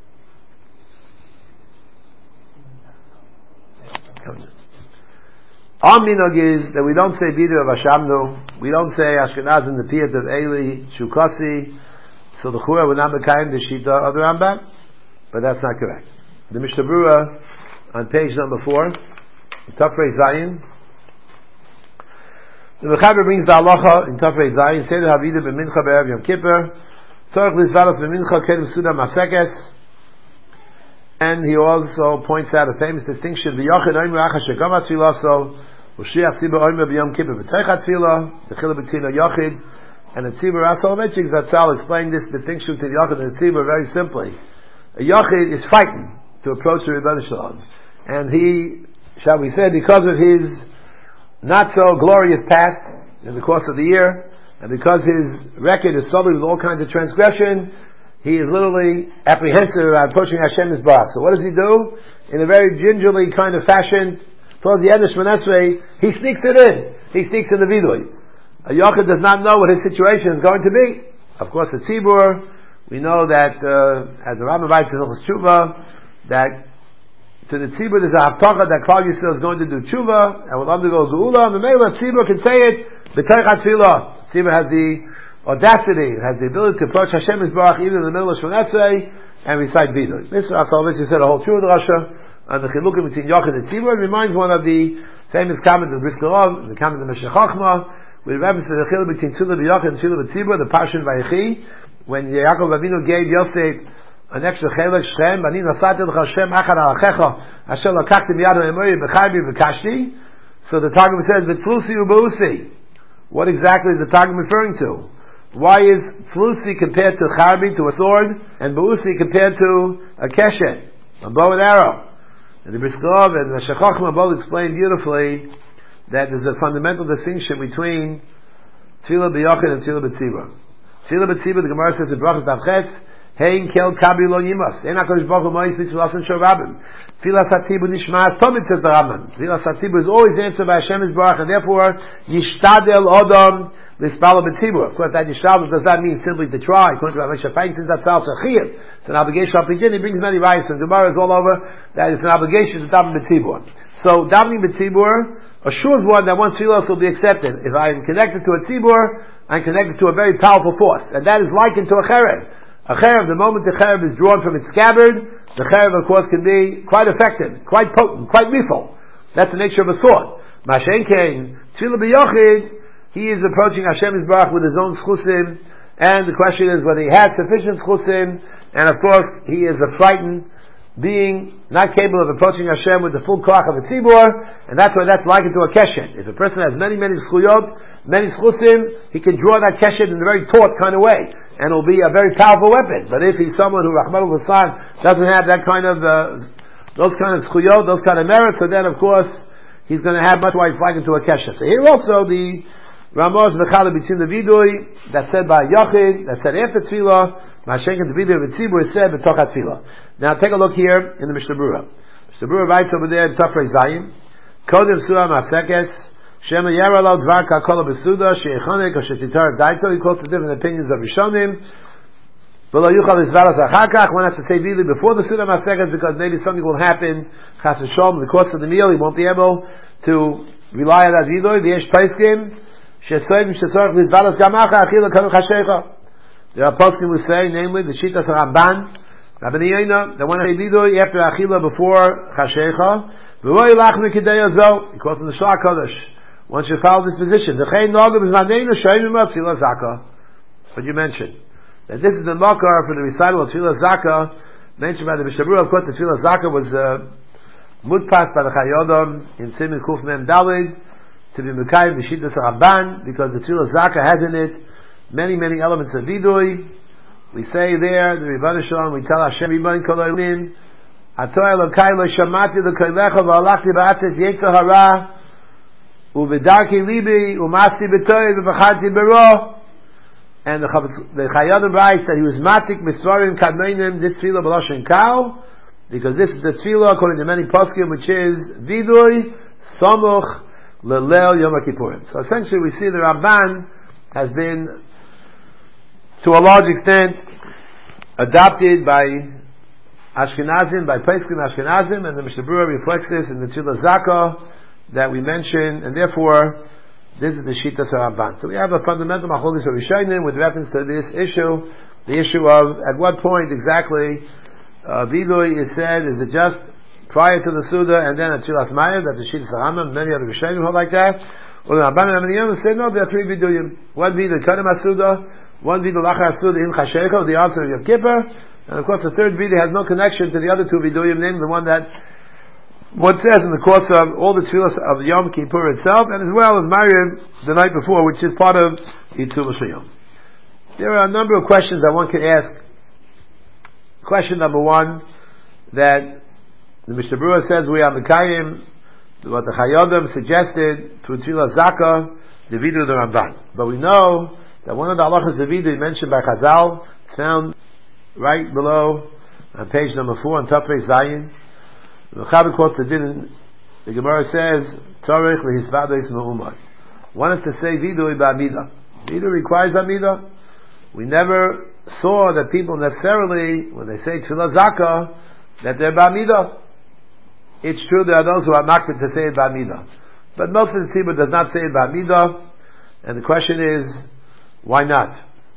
S1: Our minog is that we don't say Vidui of Hashamnu, we don't say Ashkenaz in the piyut of Eli Chukasi, so the Chura would not be kind the Shita of the Ramban, but that's not correct. The Mishnah Berurah on page number four, Tafrei Zayin, the Mechaber brings the halacha in Tafrei Zayin, say the Havida b'mincha be'erev Yom Kippur, Tzorach Lizvalos B'mincha Kedem Suda Masekes. And he also points out a famous distinction: V'yochid Omer Achas Shegam Atfilaso, U'Shiach Tzibur Omer B'Yom Kippur B'Teich Atfilah, the Chiluk between a Yochid and a Tzibur. Soloveitchik Zatzal explained this distinction between Yochid and a Tzibur very simply. A Yochid is frightened to approach the Rebbeinu Shalom, and he, shall we say, because of his not so glorious past in the course of the year, and because his record is sullied with all kinds of transgression, he is literally apprehensive about approaching Hashem Yisbarach. So what does he do? In a very gingerly kind of fashion, towards the end of Shmoneh Esrei, he sneaks it in. He sneaks in the vidui. A Yochid does not know what his situation is going to be. Of course, the Tzibur, we know that, uh, as the Rambam writes in Hilchos Tshuva, that to the Tzibur there's a haftacha that Klal Yisrael is going to do Tshuva, and will undergo Geula, and the Mela Tzibur can say it, B'Teich Atfilah. Tzibur has the audacity, has the ability to approach Hashem Yisbarach even in the middle of Shmoneh Esrei and recite Vidui. This Soloveitchik said a whole Tshuva Rasha on the Chilukim between Yochid and Tzibur. It reminds one of the famous comments of Brisker Rav, the comment of Meshech Chochmah, with reference to the Chilukim between Tzibur B'Yochid and Tzibur B'Tzibur, the Parshan Vayechi, when Yaakov Avinu gave Yosef an extra Chelek Shem, Bani Nasati L'cha Shem Achad Alachecha, Asher Lakachti Miyad Ha'emori B'Chaybi B'Kashti. So the Targum says, V'Tlusi U'Ba'usi. What exactly is the Targum referring to? Why is Tlusi compared to Charbi, to a sword, and Ba'usi compared to a Keshet, a bow and arrow? And the Brisker Rav and the Meshech Chochmah both explain beautifully that there's a fundamental distinction between Tefillah B'Yochid and Tefillah B'Tzibur. Tefillah B'Tzibur, the Gemara says in Brachos Davches, Hein kel kabi lo yimas. Ein HaKadosh Baruch Hu mois mitzvah lasan shor rabim. Tefillah Tzibur nishma tomit says the Rambam. Tefillah Tzibur is always answered by Hashem Yisbarach, and therefore yishtadel odom l'spala b'tzibur. Of course, that yishtadel does not mean simply to try. According to Rav Moshe Feinstein, that's also a chiyuv. It's an obligation of begin. He brings many rights, and Gemara is all over that it's an obligation to daven b'tzibur. So davening b'tzibur assures one that one tefillah will be accepted. If I am connected to a tzibur, I'm connected to a very powerful force, and that is likened to a cherev. A cherev, the moment the cherev is drawn from its scabbard, the cherev, of course, can be quite effective, quite potent, quite lethal. That's the nature of a sword. Mashen kein tefillah b'yochid, he is approaching Hashem Yisbarach with his own schusim, and the question is whether he has sufficient schusim, and of course, he is a frightened being, not capable of approaching Hashem with the full koach of a tzibur, and that's why that's likened to a keshet. If a person has many, many schuyot, many schusim, he can draw that keshet in a very taut kind of way, and it'll be a very powerful weapon. But if he's someone who, Rahman al-Hassan, doesn't have that kind of, uh, those kind of schuyot, those kind of merits, so then of course, he's going to have much more likened to a keshet. So here also, the Ramos Mechala between the vidui, that's said by Yochid, that's said after Tefillah, Mashenken the vidui of Tzibur is said b'tochat Tefillah. Now take a look here in the Mishnah Berurah. Mishnah Berurah writes over there in Tafrei Zayim, Kodem Surah Mafsekes, Shema Yaralo Dvar Kakola Besuda, Sheikhonik, or Shetitar Daito, he quotes the different opinions of Rishonim, V'lo Yuchal Izvaras Achakach, one has to say vidui before the Surah Mafsekes, because maybe something will happen, Chas v'Shalom, in the course of the meal, he won't be able to rely on that vidui, V'yesh Paiskim, There are poskim who say, namely the Shitas Ramban, Rabbi Yeina, that when I vidui after Achila before Chashecha, V'roi lachmi kidei azo, he quotes in the Shah Kodesh. One should follow this position. The Chein Nogam is Maneinu Shoyim of Tefillah Zaka. What you mentioned. That this is the makar for the recital of Tefillah Zaka, mentioned by the Mishnah Berurah. Of course, the Tefillah Zaka was uh, mudpas by the Chayodam in Simin Kuf Mem Dalid, to be Mekayim B'Shitas Ramban, because the Tefillah Zaka has in it many, many elements of vidui. We say there, the Rebbeinu Shalom, we tell Hashem, Rebbeinu Kol Olim, Atoy Elokai Lo Shamati L'Koilecha V'Alachti Ba'atzes Yetzer Hara U'V'Darki Libi U'Masti B'Toy V'V'Chati B'Ro. And the, the Chayyim writes that he was matik misvarim kadmeinim this tefillah b'loshen kal, because this is the tefillah according to many poskim, which is vidui samuch lelel Yom Kippurim. So essentially, we see the Ramban has been, to a large extent, adopted by Ashkenazim, by Pesachim Ashkenazim, and the Mishnah Berurah reflects this in the Tefillah Zaka that we mentioned, and therefore, this is the Shita Ramban. So we have a fundamental machlokes of Rishonim with reference to this issue, the issue of at what point exactly uh, vidui is said. Is it just prior to the Suda and then at Tfilas Mayim, that the Shita Ramban, many other Rishonim hold like that? Or the Ramban and Ameniyim say no, there are three viduyim. One vidui Kadem HaSuda, One vidui lachar asur in chashecho, the answer of Yom Kippur, and of course the third vidui has no connection to the other two viduyim, namely the one that one says in the course of all the tefillos of Yom Kippur itself, and as well as Mariam the night before, which is part of Yitzum Shayom. There are a number of questions that one can ask. Question number one, that the Mishnah Berurah says we are Mekayim, what the Chayodim suggested through Tefillah Zakah, the Vidu the Ramban. But we know that one of the halachas the Vidu mentioned by Chazal, it's found right below on page number four on Tafrei Zayin. The Chaber quotes the din. The Gemara says, Torich v'hisvados me'umad. One is to say Vidu ba'amida. Vidu requires amida. We never saw that people necessarily, when they say Tefillah Zakah, that they're ba'amida. It's true there are those who are not going to say it ba'amida. But most of the people does not say it ba'amida. And the question is, why not?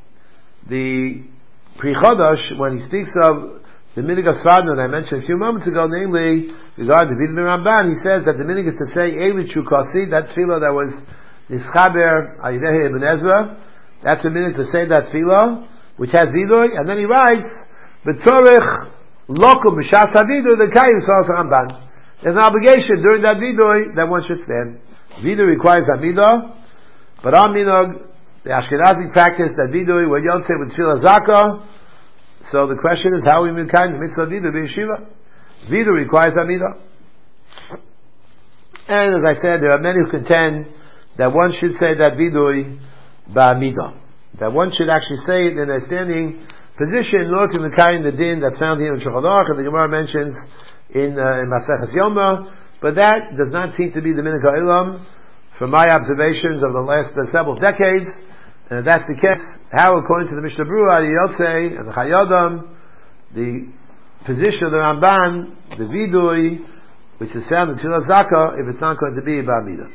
S1: The Pri Chodosh, when he speaks of the minig of Svardim that I mentioned a few moments ago, namely regarding the Vidin Ramban, he says that the minig is to say Eili Chukasi, that tefillah that was Nischaber Ayidehi Ibn Ezra, that's the minig to say that tefillah, which has Vidui, and then he writes, B'tzorich Lokum B'shas HaVidui, the Kayim Salas Ramban. There's an obligation during that Vidui that one should stand. Vidui requires Amidah, but our minog, the Ashkenazi practice that Vidui, when Yom Tov with Tefillah Zakah. So the question is, how we make kind of mitzvah Vidui b'yeshiva? Vidui requires Amidah. And as I said, there are many who contend that one should say that Vidui ba'amidah. That one should actually say it in a standing position in order to make kind of the din that's found here in Shulchan Aruch, and the Gemara mentions in, uh, in Maseches Yoma. But that does not seem to be the minhag ha'olam from my observations of the last uh, several decades. And if that's the case, how, according to the Mishnah Berurah, the Yotzei, and the Chayodim, the position of the Ramban, the Vidui, which is found in Tefillah Zakah, if it's not going to be ba'amida.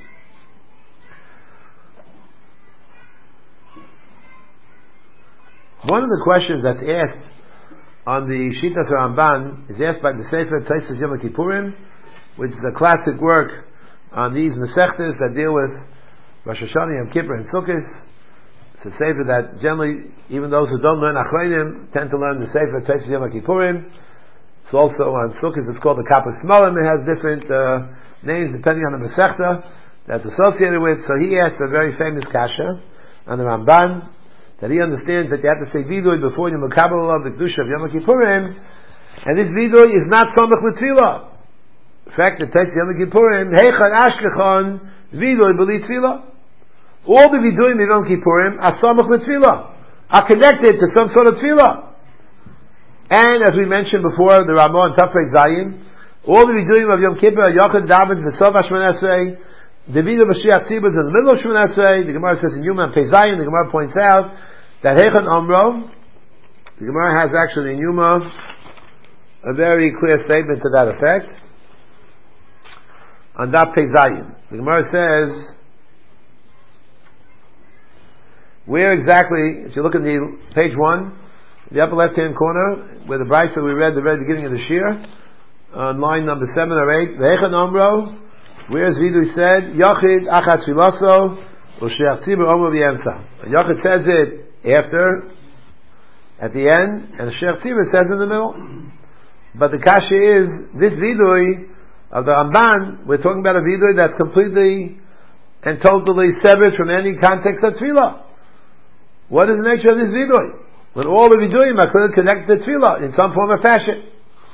S1: One of the questions that's asked on the Shitas Ramban is asked by the Sefer Taisus Yom Kippurim, which is a classic work on these Masechtas that deal with Rosh Hashanah, Yom Kippur, and Sukkot. It's a sefer that generally, even those who don't learn Achronim tend to learn the sefer Taisus Yom Kippurim. It's also on Sukkot, it's called the Kappas Smalim. It has different uh, names depending on the Masechta that's associated with. So he asked a very famous kasha on the Ramban, that he understands that you have to say Vidui before you Mekabel of the Kedusha of Yom Kippurim, and this Vidui is not Samach L'Tfilah. In fact, the Taisus Yom Kippurim, Heichad Ashkechon Vidui B'li Tfilah. All the Viduim in Yom Kippurim are Samach L'Tfilah, are connected to some sort of Tfilah. And as we mentioned before, the Ramah and Tafrei Zayin, all the Viduim of Yom Kippur are Yochad David V'Sov HaShmoneh Esrei, the Vidu Mashiach Tzibur is in the middle of Shmoneh Esrei. The Gemara says in Yuma and Pei Zayin, the Gemara points out that Heichad Omro, the Gemara has actually in Yuma a very clear statement to that effect. On that Pei Zayin, the Gemara says, where exactly, if you look at the page one, the upper left hand corner, where the Brisa that we read at the very beginning of the Shir, on line number seven or eight, V'Eichad Omro, whereas Vidui said, Yochid Achat Filoso, Usheach Tzibur Omro V'Yemsa. Yochid says it after, at the end, and Usheach Tzibur says in the middle. But the kasha is, this Vidui of the Ramban, we're talking about a Vidui that's completely and totally severed from any context of Tefillah. What is the nature of this Vidui? When all the Viduim are clearly connected to Tefillah in some form or fashion.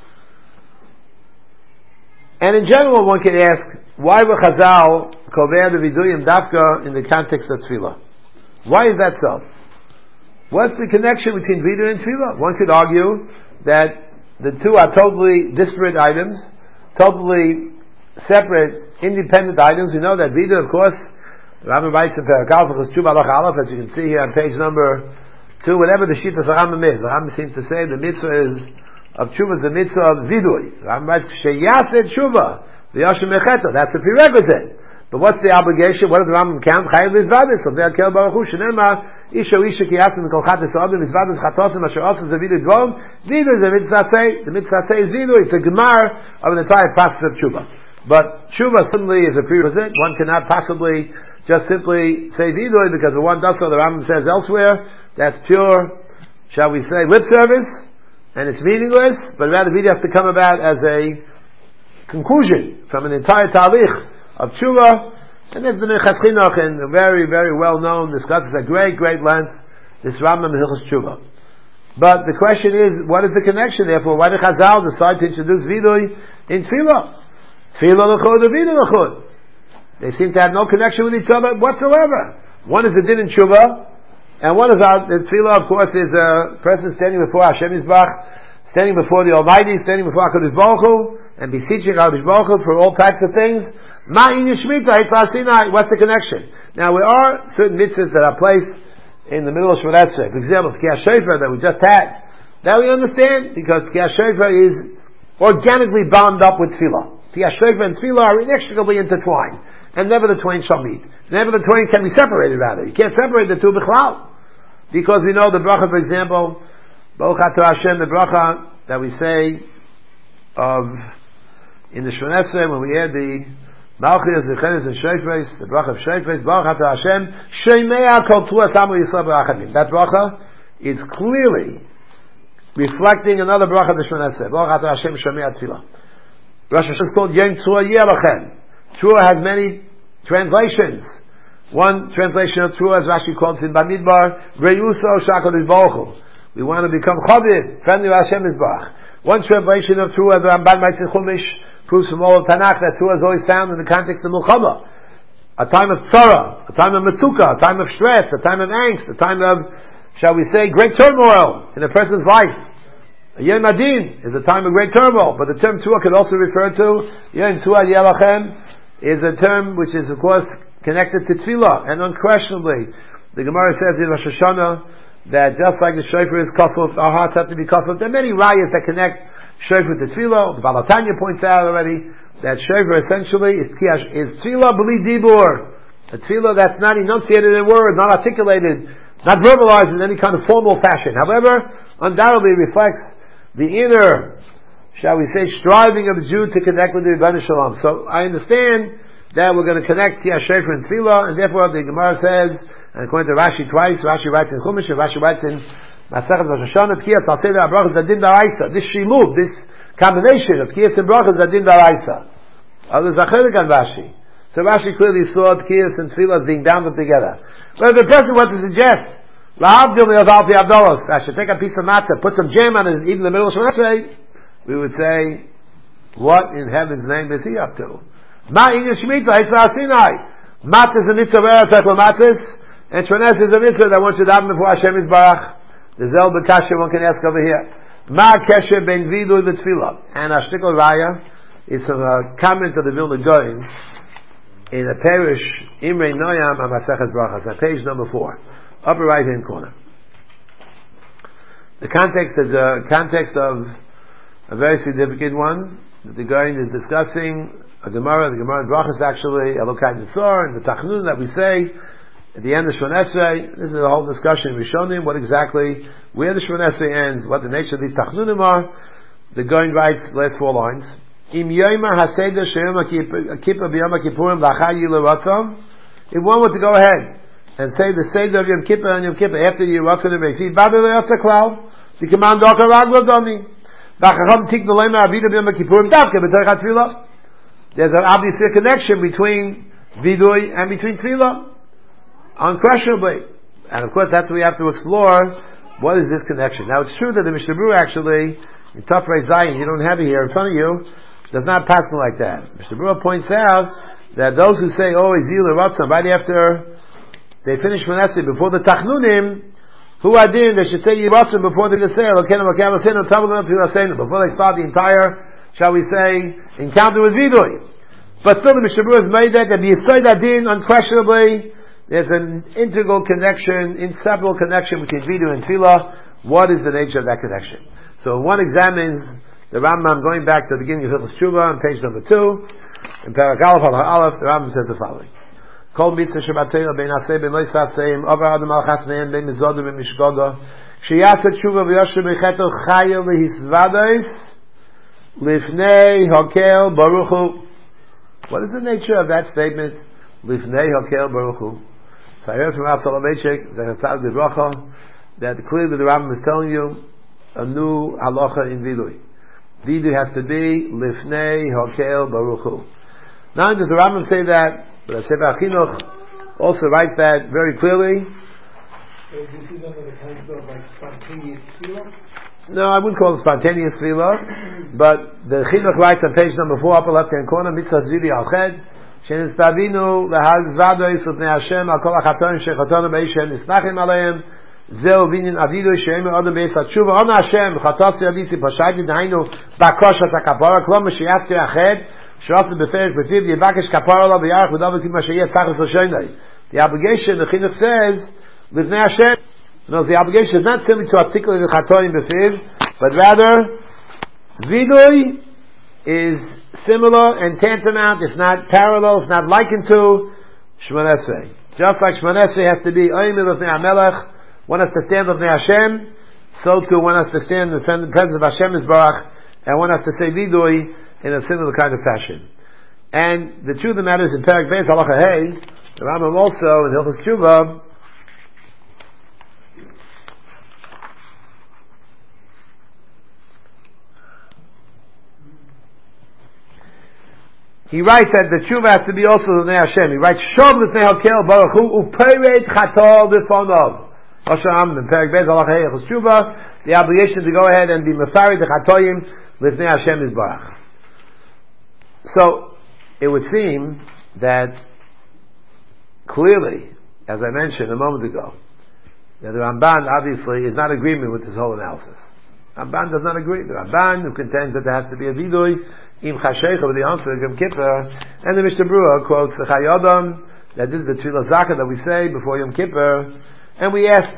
S1: And in general, one can ask, why were Chazal kover the Viduyim dafka in the context of Tefillah? Why is that so? What's the connection between Vidui and Tefillah? One could argue that the two are totally disparate items, totally separate, independent items. We know that Vidui, of course, the Rambam writes in Perek Aleph, as you can see here on page number two, whatever the Shittas Rambam is, the Rambam seems to say the mitzvah is of tshuva is the mitzvah of Vidui. The Rambam writes, Sheyaseh tshuva, the Yashim Mecheto, that's a prerequisite. But what's the obligation? What does the Rambam count? Chayav Vizvadis, of the Akel Baruch Hu, Shenema, Isha Isha Kiyasim, Kol Chates Odim, Vizvadis Chatosim, Asher Osim, Zavidu Dvom, Vidui is the mitzvah say, the mitzvah say is Vidui, it's a gemar of an entire process of tshuva. But tshuva simply is a prerequisite. One cannot possibly just simply say Vidui, because the one does so, the Rambam says elsewhere, that's pure, shall we say, lip service, and it's meaningless, but rather video has to come about as a conclusion from an entire talich of tshuva. And there's the Minchas Chinuch, and a very, very well known, discusses at great, great length, this Rambam Hilchos Tshuva. But the question is, what is the connection? Therefore, why did Chazal decide to introduce vidui in tefillah? Tefillah l'chud, vidui l'chud. They seem to have no connection with each other whatsoever. One is the din in tshuva, and one is our, the tefillah, of course, is a person standing before Hashem Yisbach, standing before the Almighty, standing before HaKadosh Baruch Hu, and beseeching HaKadosh Baruch Hu for all types of things. Ma'in Yishmita, Eitzah Sinai, what's the connection? Now, there are certain mitzvahs that are placed in the middle of Shemona Esrei. For example, Tkiyah Shofar that we just had. That we understand, because Tkiyah Shofar is organically bound up with tefillah. Tkiyah Shofar and tefillah are inextricably intertwined. And never the twain shall meet. Never the twain can be separated, rather. You can't separate the two b'chlal. Because we know the bracha, for example, Baruch Atah Hashem, the bracha that we say of, in the Shemona Esrei, when we add the Malchus, the Cheres and Shofres, the bracha of Shofres, Baruch Atah Hashem, Shemei Kol Tuas Amu Yisrael B'Achamim. That bracha is clearly reflecting another bracha of the Shemona Esrei. Baruch Atah Hashem, Shemei Atfilah. Rosh Hashanah is called Yom Tzua Yelachem. Tzua has many translations. One translation of Tzua, as Rashi calls in Bamidbar, Reyuso Shakadosh Baruch Hu. We want to become Chaviv, friendly with Hashem Yisbach. One translation of Tzua, the Ramban Maitzin Chumash, proves from all of Tanakh that Tzua is always found in the context of Mulchama. A time of tzara, a time of matzukah, a time of stress, a time of angst, a time of, shall we say, great turmoil in a person's life. Yom Adin is a time of great turmoil, but the term Tzua could also refer to Yom Tzua Yelachem is a term which is, of course, connected to Tefillah, and unquestionably, the Gemara says in Rosh Hashanah that just like the shofar is kafuf, our hearts have to be kafuf. There are many rayas that connect shofar to Tefillah. The Baal HaTanya points out already that shofar essentially is is Tefillah b'li dibur, a Tefillah that's not enunciated in words, not articulated, not verbalized in any kind of formal fashion. However, undoubtedly reflects the inner, shall we say, striving of the Jew to connect with the Rebbeinu Shalom. So I understand that we're going to connect Tkiyah Shofar and Tefillah, and therefore the Gemara says, and according to Rashi twice, Rashi writes in Chumash, and Rashi writes in Masechet Rosh Hashanah, Tkiyah Talseda Brachas Zadin Daraisa. This shimub, this combination of Tkiyah and Brachas Zadin Daraisa. Others are chelik on Rashi. So Rashi clearly saw Tkiyah and Tefillah being bound up together. But if the person wants to suggest, Lahavdil Mi'azalti Abdolos, I should take a piece of matzah, put some jam on it, eat in the middle of Shemona Esrei, we would say, what in heaven's name is he up to? Ma in Shmita, Eitzah Sinai. Matzah is a mitzvah of Eretz Matzahs, and Shemona Esrei is a mitzvah that one should have before Hashem Yisbarach. The Zel B'Kasha one can ask over here. Ma Kesher Ben Vidu the Tefillah. And our shtickle raya is from a comment of the Vilna Gaon in a parish Imrei Noyam on Masechet Brachas, on page number four, upper right hand corner. The context is a context of a very significant one. The Gaon is discussing a Gemara, the Gemara in Brachas actually, Elokai Nitzor, and the Tachnun that we say at the end of Shemona Esrei. This is a whole discussion in Rishonim, what exactly, where the Shemona Esrei ends, what the nature of these Tachnunim are. The Gaon writes the last four lines. Im Yomer HaSeder Sheyom HaKippur B'Yom HaKippurim L'Achar Yilu Ratzon. If one were to go ahead and say the Seder of Yom Kippur and Yom Kippur after you Ratzon and Reifid, Badu Le'Yotza Klal, the command Doka Raglo Doni. V'Achacham Tik N'Leima Avidu B'Yom HaKippurim Davke B'Torach HaTfilah. There's an obvious connection between Vidui and between Tefillah. Unquestionably. And of course that's what we have to explore. What is this connection? Now it's true that the Mishnah Berurah actually, in Tafrei Zayin, you don't have it here in front of you, does not pass me like that. Mishnah Berurah points out that those who say, oh, Izil Ratzon, right after they finish Shemona Esrei, before the Tachnunim, who are din, they should say Yiratzon before the Geseh, before they start the entire, shall we say, encounter with Vidui. But still the Mishnah Berurah has made that, that B'Yisod Adin, unquestionably, there's an integral connection, inseparable connection between Vidui and Tefillah. What is the nature of that connection? So one examines the Rambam, going back to the beginning of Hilchos Tshuva on page number two, in Parak Aleph al Aleph, the Rambam says the following: Kol mitzvah shebatayla bein aseh ben loy satzeim over adam al chasmeim bein mizodah ben mishgodah sheyasa tshuva v'yosher becheto chayo v'hisvados lifnei hakel baruch hu. What is the nature of that statement? Lifnei hakel baruch hu. So I heard from Rav Soloveitchik, Zechatzad B'Bracha, that clearly the Rambam is telling you a new halacha in vidui. Vidui has to be lifnei hokel baruch hu. Not only does the Rambam say that, but the Sefer HaChinuch also writes that very clearly.
S2: So this is under the kind of like spontaneous tefillah?
S1: No, I wouldn't call it spontaneous tefillah, but the Chinuch writes on page number four, upper left hand corner, mitzvah zili al ched, shenistabinu lahaz vadois utnei Hashem al kol achatoim shechatonim beishem nisnachim aleim, zeu vinyan avidu sheim odem beis hatshuva on Hashem chatasi avisi pashadi dainu bakoshat hakapara klom sheyatzi ached shrosu beferish befiv yivakesh kapara lo b'yarach v'davos ima sheyet tzachas l'shoinai. The obligation, the Chinuch says, l'vnei Hashem. No, the obligation is not simply to articulate the chatoim befiv, but rather vidui is similar and tantamount, if not parallel, if not likened to Shmoneh Esrei. Just like Shmoneh Esrei has to be oimid of Ne'amelech, one has to stand of Hashem, so too one has to stand in the presence of Hashem Yisbarach, and one has to say vidui in a similar kind of fashion. And the truth of the matter is in Perek Beis Halacha Hey, the Rambam also in Hilchos Tshuva he writes that the tshuva has to be also l'nei Hashem. He writes, Shov l'nei Hakel Baruch Hu u'peiret chatol b'fonov. Hashem in Perek Beis Halacha Hey Hilchos Tshuva, the obligation to go ahead and be mefarid the chatoyim l'nei Hashem Yisbarach. So it would seem that clearly, as I mentioned a moment ago, that the Ramban obviously is not in agreement with this whole analysis. Ramban does not agree. The Ramban who contends that there has to be a vidui im chashecha with the answer of Yom Kippur, and the Mishnah Berurah quotes the Chayei Adam that this is the Tefillah Zakah that we say before Yom Kippur, and we ask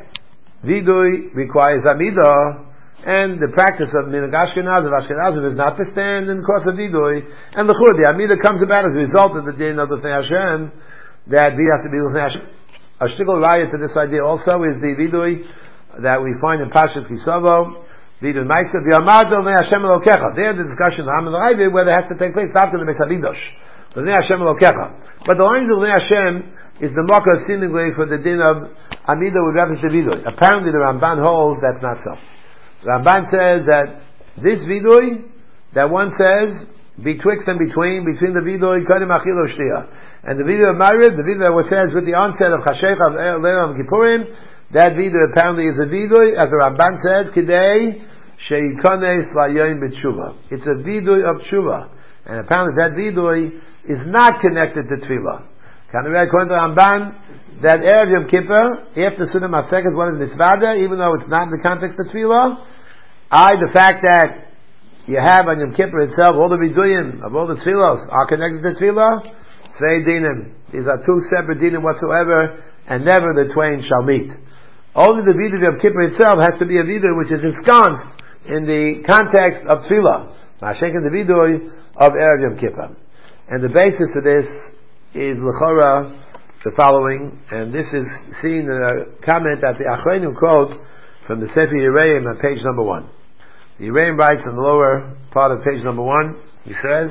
S1: vidui requires amida, and the practice of minhag Ashkenaz of Ashkenazim is not to stand in the course of vidui, and the chur the amida comes about as a result of the din of the L'nei Hashem that we have to be L'nei Hashem. A shtickle raya to this idea also is the vidui that we find in Parshas Kisavo. Vidui Ma'aser v'yamadu l'nei Hashem Elokecha. There the discussion of Haman Raivi whether it has to take place after the Beis Hamikdash. L'nei Hashem Elokecha. But the lines of l'nei Hashem is the marker seemingly for the din of Amida with reference to vidui. Apparently the Ramban holds that's not so. The Ramban says that this vidui that one says betwixt and between between the vidui Kodim Achil U'Shtia and the vidui of Ma'ariv, the vidui that was says with the onset of Chashecha of Leil Kippurim, that vidui apparently is a vidui, as the Ramban said, Kidei sheikones layoim b'tshuva. It's a vidui of tshuva, and apparently that vidui is not connected to tefillah. Can we according to the Ramban that erev Yom Kippur, after Sunnah Masechet, one is misvada, even though it's not in the context of tefillah. I, the fact that you have on Yom Kippur itself all the viduyim of all the tefillahs are connected to tefillah. Tvei dinim. These are two separate dinim whatsoever, and never the twain shall meet. Only the vidui of Kippur itself has to be a vidui which is ensconced in the context of tefillah. Ma'ashenken the vidui of erev Yom Kippur. And the basis of this is l'chora the following, and this is seen in a comment that the Achreinim quote from the Sefer Yereim on page number one. The Yereim writes in the lower part of page number one, he says,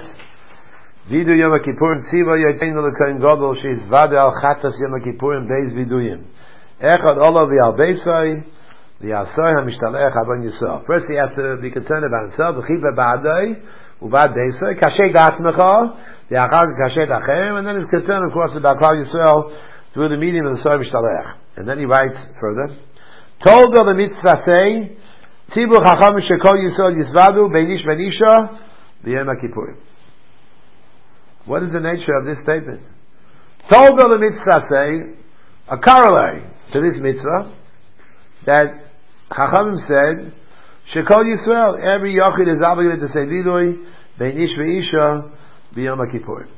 S1: Vidu Yom Kippurim tziva yoteinu l'kohen gadol she's vade al chatas Yom Kippurim beis viduyim. Echad olav v'al beisai v'asoi ha'mishtalech habon yisrael. First he has to be concerned about himself, v'chiva ba'adai u'ba'ad beisai, kashay da'atmecha v'achar kashay da'achem, and then he's concerned of course about Klal Yisrael through the medium of the Soi Mishtalech. And then he writes further, Told the mitzvah say, Tzibur chacham shekol Yisrael yisvadu beinish benisha v'yom Kippurim. What is the nature of this statement? Told the mitzvah say, a corollary to this mitzvah, that Chachamim said, Shekol Yisrael, every Yochid is obligated to say vidui beinish veisha v'yom Kippurim.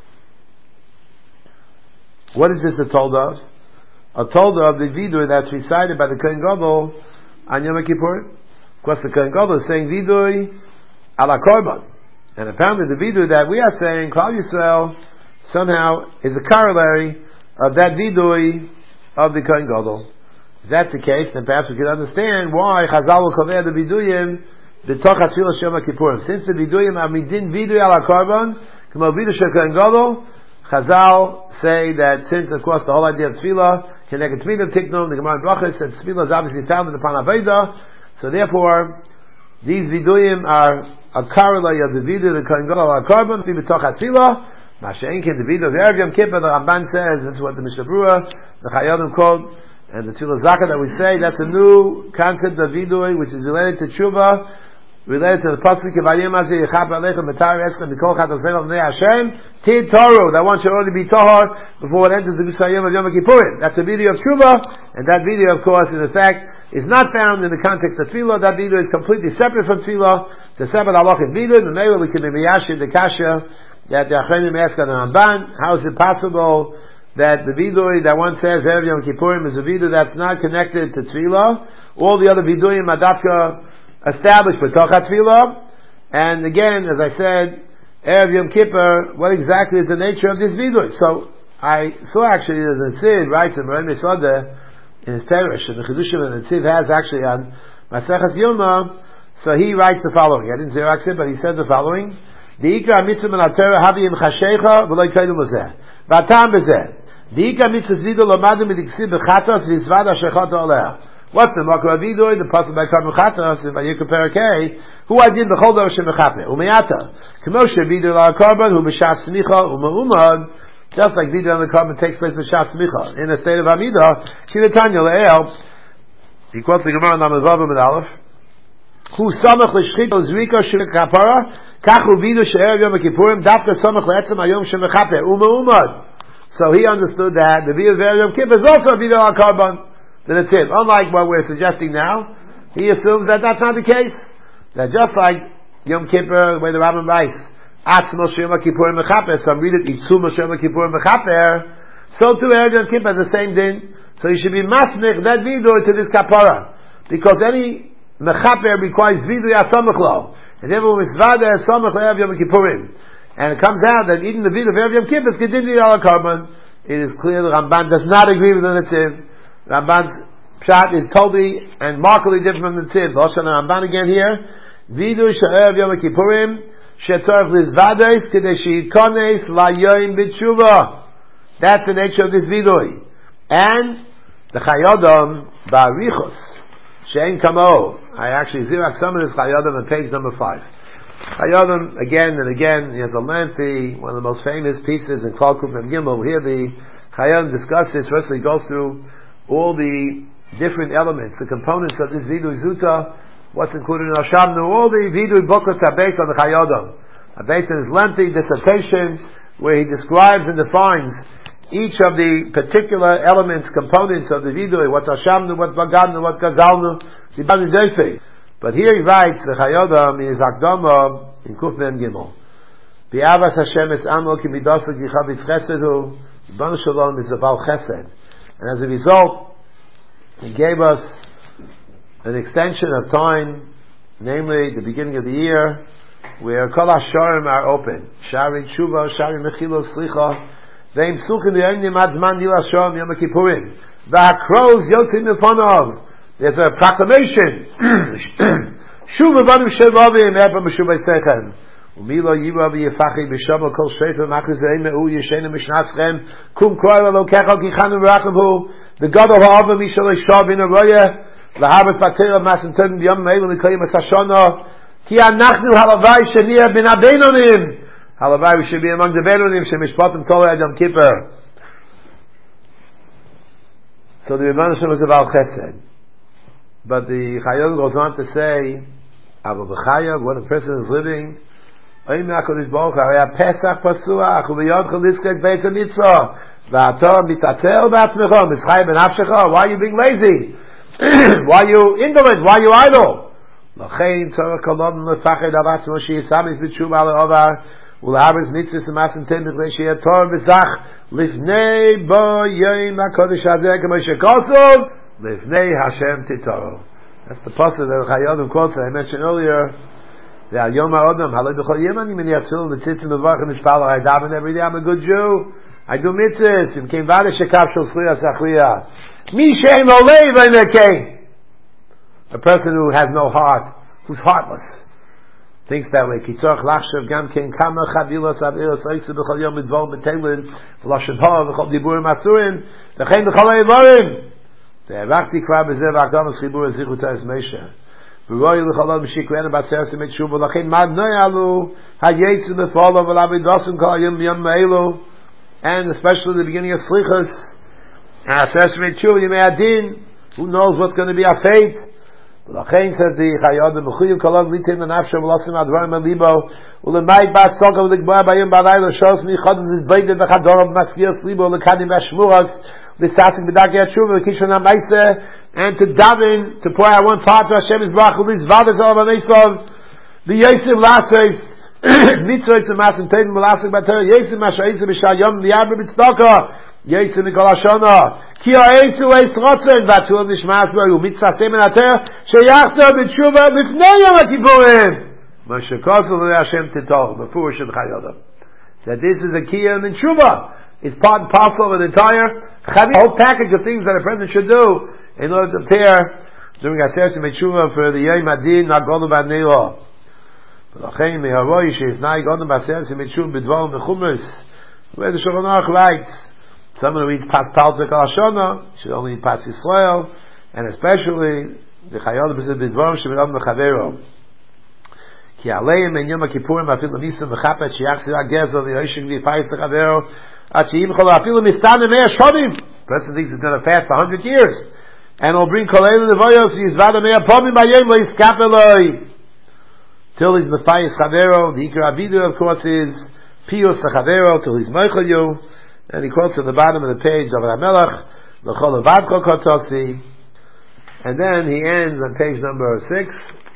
S1: What is this a told of? A told of the vidui that's recited by the Kohen Gadol on Yom Kippurim. Of course, the Kohen Gadol is saying vidui ala korban, and apparently the vidui that we are saying, Klal Yisrael, somehow is a corollary of that vidui of the Kohen Gadol. If that's the case, then perhaps we can understand why Chazal will cover the viduyim b'toch hatfilah Yom Kippurim. Since the viduyim are midin vidui ala korban, k'mo vidui shel Kohen Gadol, Chazal say that since, of course, the whole idea of tefillah Keneged Tefillah Tiknum, the Gemara in Brachos said Tefillah is obviously founded upon Aveda, so therefore, these Viduyim are a Karala of the Vidu, the Kohen Gadol HaKarban, Fi B'toch HaTefillah, Masha'en Ken the Vidu of Erev Yom Kippur, the Ramban says, that's what the Mishnah Berurah, the Chayodim quote, and the Tefillah Zakah that we say, that's a new concept of Vidui, which is related to Tshuva, related to the Pasuk of Ayim Azeh Yechap Aleichem B'tar Eschem Mikol Chat Osel Avnei Hashem Tid Toru, that one should already be Tahor before it enters the Gusayim of Yom Kippurim. That's a video of Tshuva, and that video, of course, in effect, is not found in the context of Tefillah. That video is completely separate from Tefillah. It's a separate halachik video, and maybe we can be miyashir the kasha that the Achronim ask on the Ramban, how is it possible that the vidui that one says Erev Yom Kippurim is a vidui that's not connected to Tefillah? All the other viduyim adapka established for Tochat Tefillah, and again, as I said, Erev Yom Kippur, what exactly is the nature of this vidui? So, I saw actually that the Sid writes in Merem Yisodeh, in his Perish, and the Chidushim and the Sid has actually on Maseches Yoma, so he writes the following. I didn't Xerox it, but he said the following. The Ikra mitzvah min ha-Torah havi im chashecha v'lo yikaydu l'zeh. V'atam b'zeh. The Ikra mitzvah zidu lomadu midiksiv b'chatos v'yizvad ha-shechot oleh. What's the Makar Avidoy? The Pasuk by Karm Chatos, if I compare K, who I did the Chol Davar Shem Mechape, Umeata. Kemoshe Vidoy La Karban, who B'Shas Smicha, Umeumad, just like Vidoy on the Karban takes place B'Shas Smicha. In a state of Amida, Kiratanya Le'el, he quotes the Gemara Namazava Med Aleph, who Samach L'Shchito Zvika Shem Kapara, Kachu Vidoy She'er Yom Kippurim, Dafka Samach L'Etzem Ayom Shem Mechape, Umeumad. So he understood that the Vidoy of Yom Kippur is also a Vidoy La Karban. Then it's it. Unlike what we're suggesting now, he assumes that that's not the case. That just like Yom Kippur, the way the Rambam writes, Atzmo Shem Kippurim Mechaper, some read it, Itzum Shem Kippurim Mechaper, so too Erev Yom Kippur has the same din. So you should be masmich that vidur to this kapara. Because any Mechaper requires vidur yasamachlo. And everyone misvada yasamach Erev Yom Kippurim. And it comes out that even the vidur of Erev Yom Kippur is continued ala carbon. It is clear the Ramban does not agree with the Netziv. Ramban's pshat is totally and markedly different from the Tzid. Lashon Ramban again here. Vidu she'erev Yom Kippurim she'tzorech lizvades kedei she'yitkones layoim b'tshuva. That's the nature of this vidui. And the Chayodam ba'arichos she'en kamo. I actually xerox some of this Chayodam on page number five. Chayodam again and again. He has a lengthy, one of the most famous pieces in Klal Kuf and Gimel. Here the Chayodam discusses. Firstly, he goes through all the different elements, the components of this Vidui Zuta, what's included in Hashamnu, all the Vidui Bukos are based on the Chayodam. Are based on his lengthy dissertation where he describes and defines each of the particular elements, components of the Vidui, what's Hashamnu, what's Bagadnu, what's Gazalnu, the Bani Defe. But here he writes, the Chayodam is Akdama in Kuf Mem Gimel. Bi'avas Hashem es amo ki midosek yichavit chesedu, B'an Shalom is about chesed. And as a result, he gave us an extension of time, namely the beginning of the year, where Kol HaSharim are open. Shari Tshuva, Shari Mechilo Slicha, Ve'im Suchin V'yemnim Adzman Yil HaSharim Yom Kippurim. V'hakroz Yotim Mefonov. There's a proclamation. Shuva Banu Shevavim Epa Meshuvay Sechem. Umilo Yiva V'yefachi B'shama Kol Shrefer Machizei Me'u Yeshena Mishnaschem Kum Kroy L'Lokecha Kichanu V'rachamhu V'gadol Ha'ava Mishalei Shav In Aroyeh L'Havet Patera Masen Tevim V'yom Me'elu L'Koyim Asashona Ki Anachnu Halavai Sheniya Ben Abenonim Halavai we should be among the Benonim Shemishpatim Torah Yom Kippur. So the Rebbeinu Shem is about Chesed, but the Chayot goes on to say Ava B'Chayav, when a person is living, Oy me'akodesh Baruch Hu, Hare Pesach Pasuach, U'v'yodcha Lizkek Beit HaMitzvah, V'ator Mitatzel B'atzmecha, Mitzchay B'nafshecha. Why are you being lazy? Why are you indolent? Why are you idle? L'chein tzorach kolodin l'fached avatzmo she'yisamis b'tshuva le'ovar, u'lehabes mitzvahs u'masim tem b'chnei she'yeh tor v'zach, lifnei bo yoyim ha'kodesh hazeh k'mo she'kosov, lifnei Hashem titoro. That's the pasuk that Chayodim quotes that I mentioned earlier. The Yom HaOdam, Halei B'chol Yom Ani Meni Yatzil, the Tzitzim Mevach and Mishpal, I daven every day, I'm a good Jew. I do mitzvahs. Im Kein Vade Shekav Shel Tzliya Sachliya. Mi Shein Olei V'Nekein. A person who has no heart, who's heartless. thinks that way. Kitzach lachshav gam ken kama chavilas avilas oisa b'chol yom midvol metelin v'loshen ha'av v'chol diburim asurim v'chein b'chol ha'evarim ve'erakti kvar b'zeh v'akdamas chibur zichuta es Moshe v'roi l'cholol b'shikren b'atzeres emet shuv v'lachein mad noyalu ha'yetzu b'folo v'labidosim kol yom yom me'elu, and especially the beginning of Slichas Atzeres emet shuv yemei adin, who knows what's going to be our fate. L'chein says the Chayyad Mechuyev Kolon Litim Nafshav V'Losim Advarim Alibo Ulemayit Bas Toka V'Likboa Bayim Balayla Shos Michodin Zizbeidin V'Chadorov Maskiyos Libo L'Kadim V'Shmuras L'Sasik B'Daki Atshuva V'Kishon HaMaise, and to daven, to pour out one part to Hashem Yisbarach U'Liz Vadas Olav HaMeisov V'Yosef Laseif Mitzvah Masim Teidim V'Lasik B'Torah Yosef Masha'isa B'Shayom V'Yabra B'Tzedakah Yosef Mikol Hashana Ki ha'esu eis rotzen v'atzul nishmas bo yu mitzvah semen ater sheyachta b'tshuva b'fnei Yom HaKippurim Moshe Kotel Hashem Titol before Shem Chayodah. That this is a kiyam in tshuva. It's part and parcel of an entire chavi, whole package of things that a person should do in order to prepare during Aseret Tshuva for the Yom Adin Nagolu B'nei Lo. V'lachein meharoi she's nai godem Aseret Tshuva b'dvarim b'chumros, where the Shulchan Aruch writes, someone who reads Pas Paltek Al Shana should only read Pas Yisrael, and especially the Chayodah b'zeh b'dvarim she'v'ram b'chavero. Ki aleim en Yom HaKippurim afil l'nisim v'chapet she'yachzir ha'gezel v'yoshik v'yifayis l'chavero at she'im chol afil l'mistan v'mei shonim. Person thinks he's going to fast for a hundred years, and will bring kolei l'nevoyos v'yizvad ha'mei apomim b'yom lo'yiskap eloi till he's mefayis chavero. The Ikar Avidu, of course, is piyus l'chavero till he's moichel you. And he quotes at the bottom of the page of HaMelech, L'chol Avadko Kotosi, and then he ends on page number six.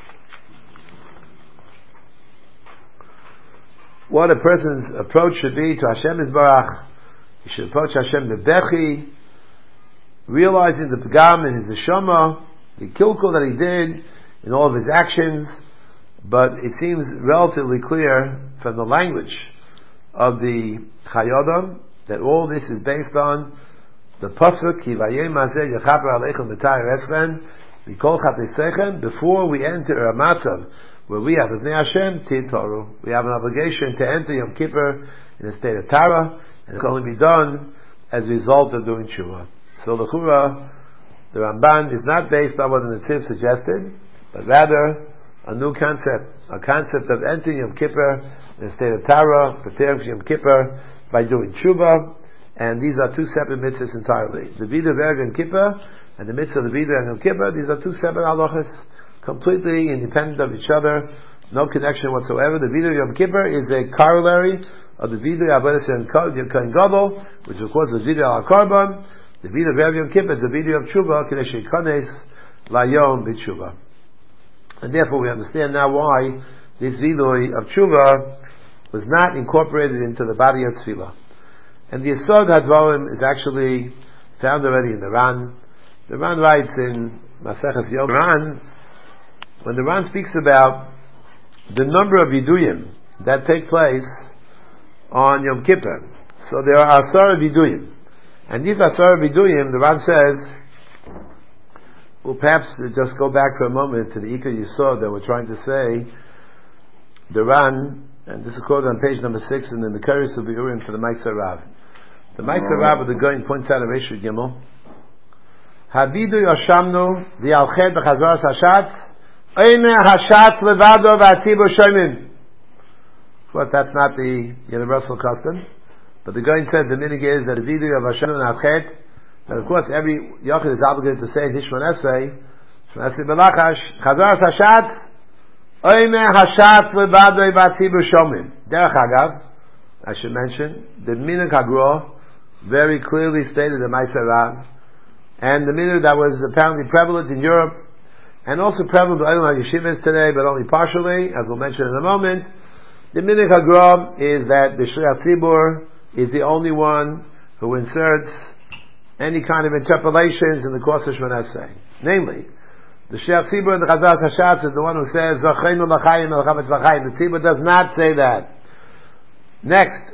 S1: What a person's approach should be to Hashem Yisbarach. He should approach Hashem Bebechi, realizing the Pagam in his Neshama, the Kilkul that he did in all of his actions, but it seems relatively clear from the language of the Chayyadam that all this is based on the pasuk Ki vayem hazeh yechaper aleichem b'tayr esren mikol chatesechem. Before we enter a matzav where we have B'nei Hashem Titoru, we have an obligation to enter Yom Kippur in a state of Tara, and it can only be done as a result of doing tshuva. So the Chura, the Ramban, is not based on what the Netziv suggested, but rather a new concept, a concept of entering Yom Kippur in a state of Tara, preparing for Yom Kippur by doing tshuva, and these are two separate mitzvahs entirely. The Vida of Erev Yom Kippur and the mitzvah of the Vida of Yom Kippur, these are two separate halachas, completely independent of each other, no connection whatsoever. The Vida of Yom Kippur is a corollary of the Vida of Avodas Kohen Gadol, which of course is Vida al Karban. The Vida of Erev Yom Kippur is the Vida of Tshuva, K'nei she'yikones la'yom b'tshuva. And therefore we understand now why this Vida of Tshuva was not incorporated into the body of Tefillah. And the Yesod HaDvarim is actually found already in the Ran. The Ran writes in Masechet Yom Ran, when the Ran speaks about the number of Viduyim that take place on Yom Kippur. So there are Asar Viduyim. And these Asar Viduyim, the Ran says, well perhaps just go back for a moment to the Ikar Yesod that we're trying to say. The Ran, and this is quoted on page number six, and then the Keres will be Urim for the Meiser Rav. The Meiser Rav of the Goin points out of Eshu Gimel, Havidu Yoshamnu v'yalched b'chazaras hashatz Oime hashatz levado v'atibu shomim. But that's not the universal custom. But the Goin said the minig is that the Havidu of Hashem and Achet, and of course every Yochid is obligated to say Hishmon Esrei, Hishmon Esrei Belachash, chazaras hashatz Oime hashatz levado v'atibu shomim. Derech Hagav, I should mention, the Minig HaGro very clearly stated the Meiser Rav, and the Minig that was apparently prevalent in Europe, and also prevalent in Olam HaYeshivas today, but only partially, as we'll mention in a moment. The Minig HaGro is that the Shliach Tzibur is the only one who inserts any kind of interpolations in the course of Shemon Esrei. Namely, the Shliach Tzibur in the Chazaras Hashatz is the one who says, Zacheinu l'chayim l'chametz v'chayim. The Tzibur does not say that. Next,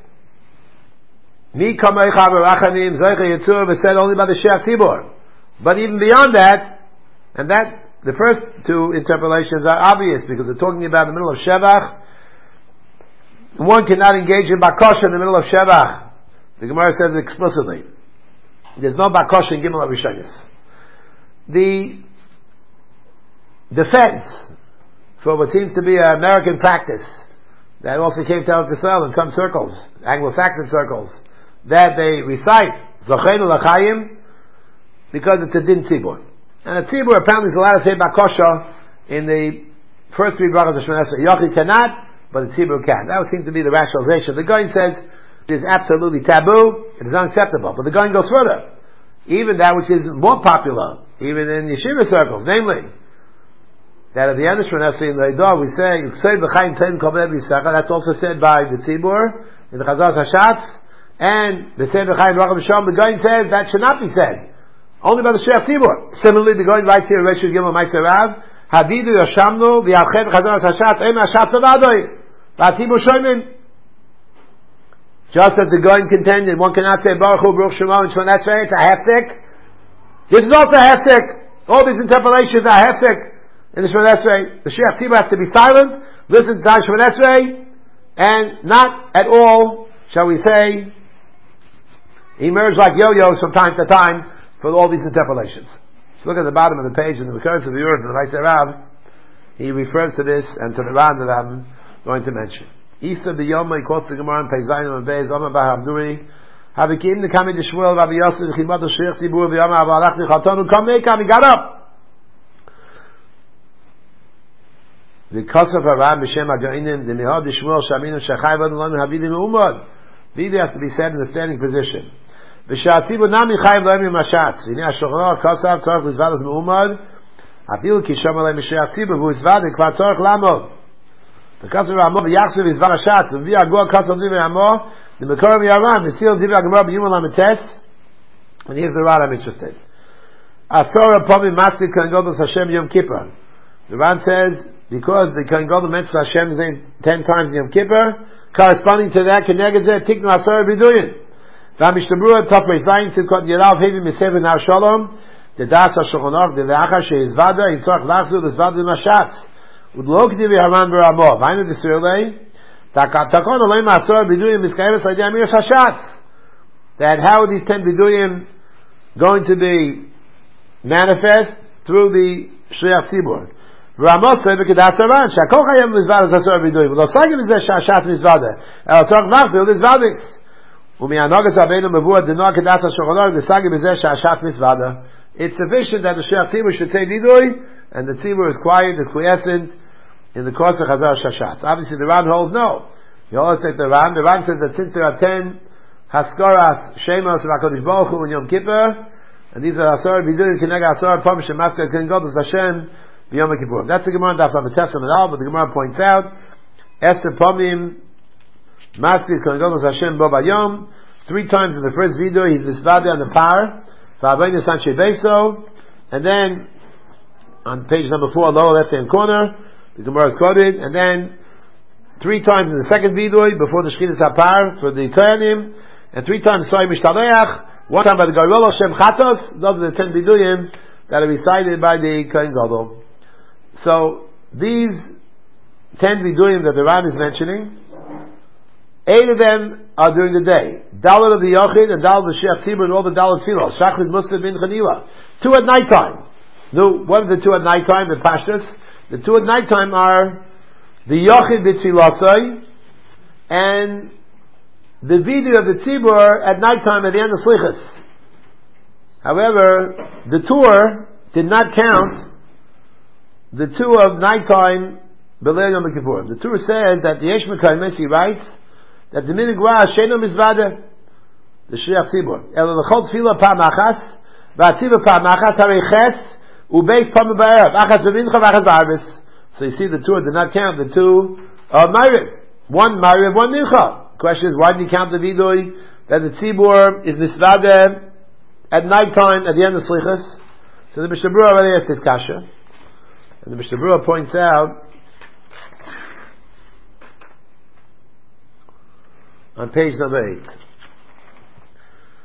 S1: Mi kamecha v'rachanim zoicha yitzur was said only by the Shliach Tzibur. But even beyond that, and that the first two interpolations are obvious because they're talking about the middle of Shevach. One cannot engage in Bakosha in the middle of Shevach. The Gemara says it explicitly. There's no Bakosha in Gimel Rishonis. The defense for what seems to be an American practice that also came to Eretz Yisrael in some circles, Anglo-Saxon circles, that they recite Zocheinu L'Chaim because it's a din tzibur. And a tzibur apparently is allowed to say Bakosha in the first three brachas of Shemona Esrei. Yochid cannot, but the tzibur can. That would seem to be the rationalization. The Gaon says it is absolutely taboo, it is unacceptable. But the Gaon goes further. Even that which is more popular, even in yeshiva circles, namely, that at the end of Shemona Esrei in the Eidah we say, that's also said by the tzibur, in the Chazal Hashatz, and the Sefer Chaim Racham Shalom, the Gaon says that should not be said. Only by the Shliach Tzibur. Similarly, the Gaon writes here in Reshut Gimel Ma'aser Rav, Hadidu Yashamnu v'Yalched Chazon Hashat Ema Hashat Tavadoi v'Atzibur Shoymin. Just as the Gaon contended, one cannot say Baruch Hu Baruch Shemo and Shemona Esrei. It's a heftik. This is also a heftik. All these interpolations are heftik in the Shemona Esrei. The Shliach Tzibur has to be silent, listen to the Shemona Esrei, and not at all, shall we say, emerge like yo-yos from time to time for all these interpolations. So look at the bottom of the page in the recurrence of the Ur of the Ma'aser Rav. He refers to this and to the Ran that I'm going to mention. East of the Yom, he quotes the Gemara in Peizayin and Beis, Omer Bar Abduri, Havikim the Kami Deshmuel, Rabbi Yosef, Chimot Shliach Tzibur, V'Yomer Avalach Nichatonu, Kom Nekam, he got up. The Kosov Aram B'Shem HaGa'inim, the Nehod Deshmuel, Shaminu Shachai V'Adon Lanu Havidim Umad. V'Idi has to be said in the standing position. ושהציבור נמי חייב להם עם השץ. הנה השוחרר כוסף צורך לזוות מעומד, אפילו כי שומר להם משרי הציבור, והוא זוות כבר צורך לעמוד. וכוסף לעמוד ויחשב לזוות השץ, ומביא הגור כוסף דברי עמו, למקור מירם, וציל דברי הגמר ביומן למתס, and here's the Ran I'm interested. Askorah Pomi Matzid Kohen Gadol Hashem Yom Kippur. The Ran says, because the Kohen Gadol mentions Hashem's name ten times in Yom Kippur, corresponding to that, Keneged Zeh Tiknu Asor B'Duyin. והמשתברו תופי זין צדקות ידעו היבי מספר נער שלום דדעס השולחנוך דלאחר שהזוודה יצורך לחזור לזווד למשץ ולא כתיבי הרמן ברמו והיינו דסרלי תקון אלוהים מעצור בידויים מסקייבס על ידי אמיר ששץ that how these ten biduim going to be manifest through the Shliach Tzibur ורמות סבב כדעת הרמן שהכל חייב לזווד לזסור בידויים ולא סגל לזה שהשץ מזוודה אלא צורך לחזור לזוודיקס it's sufficient that the Shliach Tzibur should say Nidui, and the Tzibur is quiet and quiescent in the course of Chazar Shashat. Obviously the Ran holds no. You always take the Ran. The Ran says that since there are ten Haskaras, Shemos, HaKadosh Baruch Hu, and Yom Kippur, and these are Asar B'Duyin, Kenega Asar, Pom, Shemaska, Ken Godus Hashem, B'Yom Kippur. That's the Gemara, Daf Lametes and all, but the Gemara points out, Esther Pomim, Maskis Kohen Gadol Hashem Bo Bayom. Three times in the first video he's misvade on the par. V'abayne Sanche Beiso. And then on page number four, lower left hand corner, the Gemara is quoted. And then three times in the second video before the Shchinas HaPar for the Kohanim. And three times Soy Mishtaleach. One time by the Gargol Hashem Chatos. Those are the ten viduyim that are recited by the Kohen Gadol. So these ten viduyim that the Ram is mentioning, eight of them are during the day. Dalet of the Yochid and Dalet of the Shliach Tzibur and all the Dalet Tfilos. Shachrit Musaf bin Chanila. Two at night time. No, what are the two at night time? The Pashtas. The two at night time are the Yochid b'Tfilasai and the video of the Tzibur at night time at the end of Slichas. However, the tour did not count the two of night time B'Leil Yom Kippur. The tour says that the Yesh Mekayim Messi writes that the minig was sheino mizvade the Shliach Tzibur elo l'chol tefila pa'machas v'ativa pa'machas harei ches ubeis pa'ma ba'erev achas b'mincha v'achas ba'arvis. So you see the two did not count the two of Ma'ariv, one Ma'ariv, one mincha. The question is, why did you count the vidui that the Tzibur is mizvade at night time at the end of Slichas? So the Mishnah Berurah already asked this kasha, and the Mishnah Berurah points out on page number eight.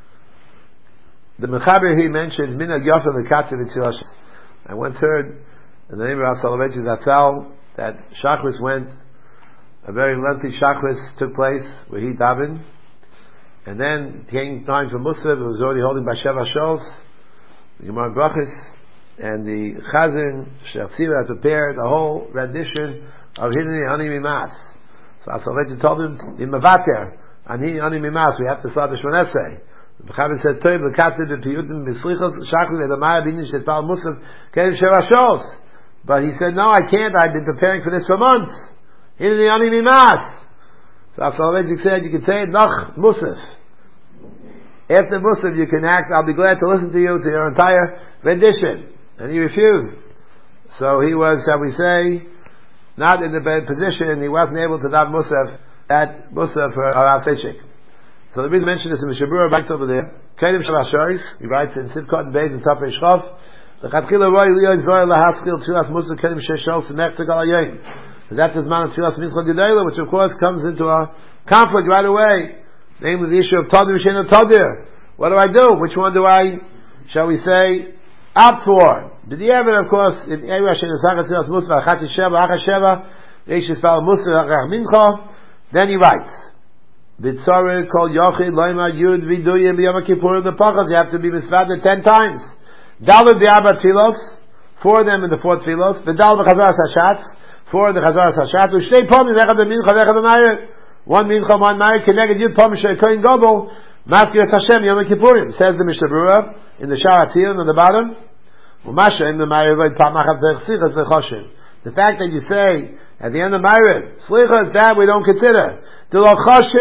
S1: The Mechaber he mentioned Minhag Yofa V'Katzer V'Tzilas. I once heard in the name of Soloveitchik Zatzal, that Shachris went, a very lengthy Shachris took place where he davened, and then came time for Musaf. It was already holding by Sheva Shols, the Gemara Brachis, and the Chazan Shachsiva had prepared a whole rendition of Hineni Ani Mimas. So Soloveitchik told him, in Mavater, Ani Ani Mimas, we have to start the Shemon Esrei. The Chavim said, "Toy b'katzid b'piyutim b'slichos shachli v'damaya b'inish etpal musaf kedim sheva shos." But he said, "No, I can't. I've been preparing for this for months. Hineni ani mimas." So Soloveitchik said, "You can say it nach musaf. After musaf, you can act. I'll be glad to listen to you to your entire rendition." And he refused. So he was, shall we say, not in the bad position. He wasn't able to daven musaf at musaf for Arav Fishik. So the reason I mention this in the Shabura writes over there, Kedim Shabasharis, he writes in Sivkot and Beis and Tapei Shchof, the Chatchila Roy Liyoi Zvoy Lahaskil Tfilas Musa Kedim Sheshol Semek Segal Ayoyim. So that's his man of Tfilas Mincha Gedela, which of course comes into a conflict right away. Namely the issue of Tadir Shena Tadir. What do I do? Which one do I, shall we say, opt for? But the evidence, of course, if Ewa Shena Sachat Tfilas Musa Achati Sheva Achas Sheva Reish Yisfal Musa Achach Mincha, then he writes, B'tzareh called Yochid Loima Yud Viduyim B'Yom Kippur the Pachas. You have to be misvader ten times. Daled B'Arba Tfilos, four of them in the four Tfilos. V'dal B'Chazar Hashatz, four in the Chazar Hashatz. U'shtei Pomim Echad B'Mincha Echad B'Mayir. One Mincha, one Mayir. Keneged Yud Pomim Shei Koyin Gobel. Maskir Hashem Yom Kippurim. Says the Mishnah Berurah in the Shar Atil on the bottom. U'masha Im the Mayir V'Id Pamachad V'Chsichas V'Choshen. The fact that you say at the end of Mayir, Slichas, that we don't consider. So you see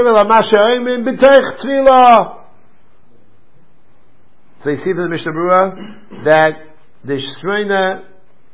S1: from the Mishnah Berurah that the Shreina,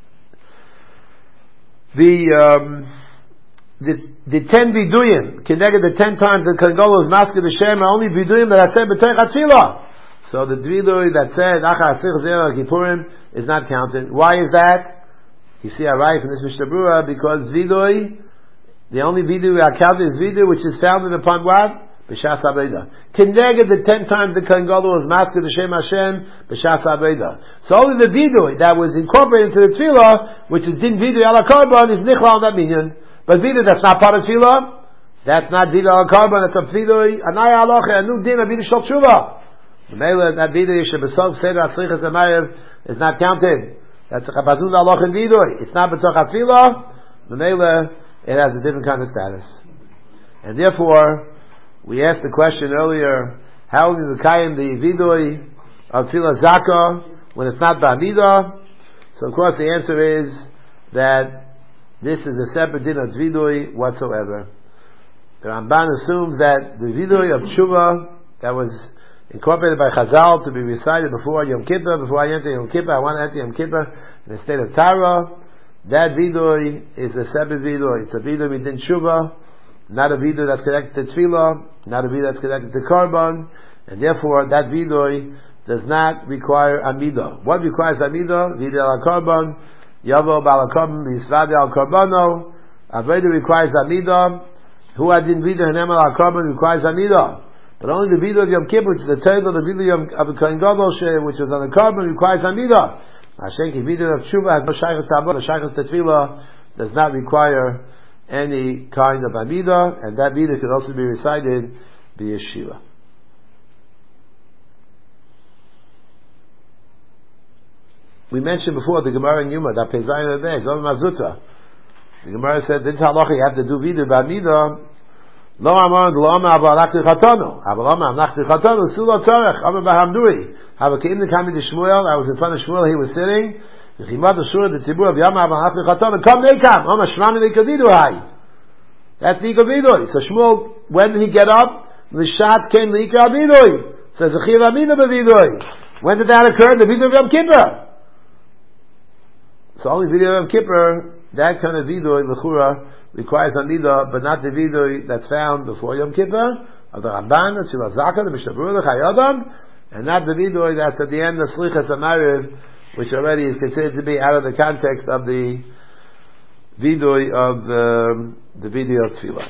S1: the um, the the ten viduyim, connected the ten times the Kangolo is masked the Shem are only viduyim that I said b'teich tefillah. So the viduy that said Achar Asich Zera Kippurim is not counted. Why is that? You see, I write from this Mishnah Berurah because viduy. The only vidu we are counted is vidu which is founded upon what? B'shas Abeda. Kineged the ten times the Kohen Gadol was masked the Shem Hashem b'shas Abeda. So only the vidu that was incorporated into the tefillah, which is din vidu ala karban, is nichla on that minyan. But vidu that's not part of tefillah, that's not vidu ala karban, that's a vidu anaya aloche, a new din of vidu shel tshuva. The mele that vidu shebesov seder aslichas amayev is not counted. That's a chapazuz aloche in vidu. It's not b'toch tefillah. The mele it has a different kind of status. And therefore, we asked the question earlier, how is the Kayim the Vidui of Tfilah Zaka when it's not Ba'amida? So of course the answer is that this is a separate din of Vidui whatsoever. The Ramban assumes that the Vidui of Tshuva that was incorporated by Chazal to be recited before Yom Kippur, before I enter Yom Kippur, I want to enter Yom Kippur in a state of Tara. That vidoy is a separate vidoy. It's a vidoy within tshuva, not a vidoy that's connected to tefillah, not a vidoy that's connected to karban, and therefore that vidoy does not require amida. What requires amida? Vidoy al karban, yavo bal karban, misvade al karbano. Aveda requires amida. Who adin vidoy hanem al karban requires amida. But only the vidoy of Yom Kippur, which is the third of the vidoy of the Kohen Gadol, which is on the karban, requires amida. Hashenki vidoy of tshuva has no shaykhus tabor. The shaykhus tefillah does not require any kind of amida, and that vidoy can also be recited by yeshiva. We mentioned before the Gemara in Yuma that Pezayin of the day, Zom Mazuta. The Gemara said this halacha you have to do vidoy by amida. Lo amar lo amar abalakti chatanu. Abalama amnachti chatanu. Sulo tzarech. Amar bahamdui. Have a keim the kami to Shmuel. I was in front of Shmuel. He was sitting. The chimad the surah the tzibur of Yama abalakti chatanu. Come nekam. Amar shmani likavidu hai. That's likavidu. So Shmuel, when did he get up? The shot came likavidu. Says the chiv amina bavidu. When did that occur? The vidu of Yom Kippur. So only vidu of Yom Kippur, that kind of vidu l'chura requires amida, but not the vidoy that's found before Yom Kippur, of the Ramban, the Tfilah Zaka, the Mishnah Berurah, the Chayadam, and not the vidoy that's at the end of Slichas HaMariv, which already is considered to be out of the context of the vidoy of the, the vidoy of Tfilah.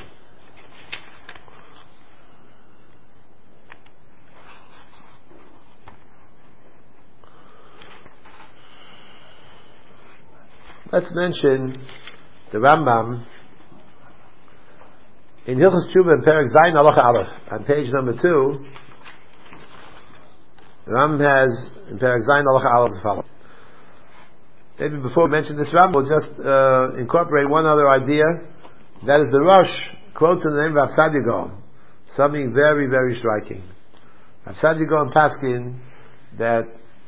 S1: let's mention the Rambam in Hilchos Tshuva in Perek Zayin Halacha Aleph on page number two. The Rambam has in Perek Zayin Halacha Aleph the following. Maybe before we mention this Rambam, we'll just uh, incorporate one other idea. That is the Rosh quotes in the name of Rav Sadia Gaon. Something very, very striking. Rav Sadia Gaon Paskin that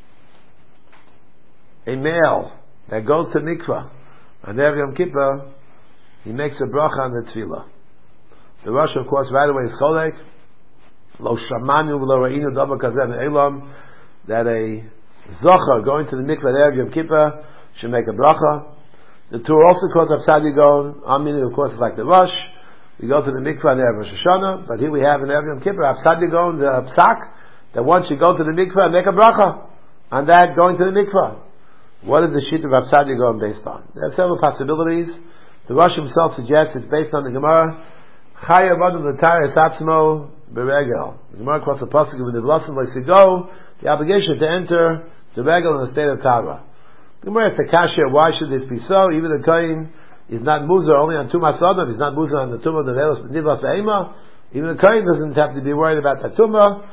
S1: a male that goes to mikvah on Erev Yom Kippur, he makes a bracha on the tefillah. The Rosh, of course, right away is cholek. Lo shamanu v'lo ra'inu davar kazeh me'elam, that a zocher going to the mikvah on Erev Yom Kippur should make a bracha. The Torah also calls Rav Sadia Gaon. Our meaning, of course, is like the Rosh. We go to the mikvah on Erev Rosh Hashanah, but here we have in Erev Yom Kippur Rav Sadia Gaon the psak that one should go to the mikvah and make a bracha on that going to the mikvah. What is the sheet of Rav Sadia Gaon based on? There are several possibilities. The Rosh himself suggests it's based on the Gemara Chayav Adam L'Tayr Esatzmo Beregel. The Gemara quotes a pasuk of the V'lasim L'Sigo, the obligation to enter the regel in the state of Tara. The Gemara says, Kasher, why should this be so? Even the Kohen is not Muzar only on Tumas Adam, he's not Muzar on the Tumah of the Nivlas Be'ema. Even the Kohen doesn't have to be worried about that Tumah.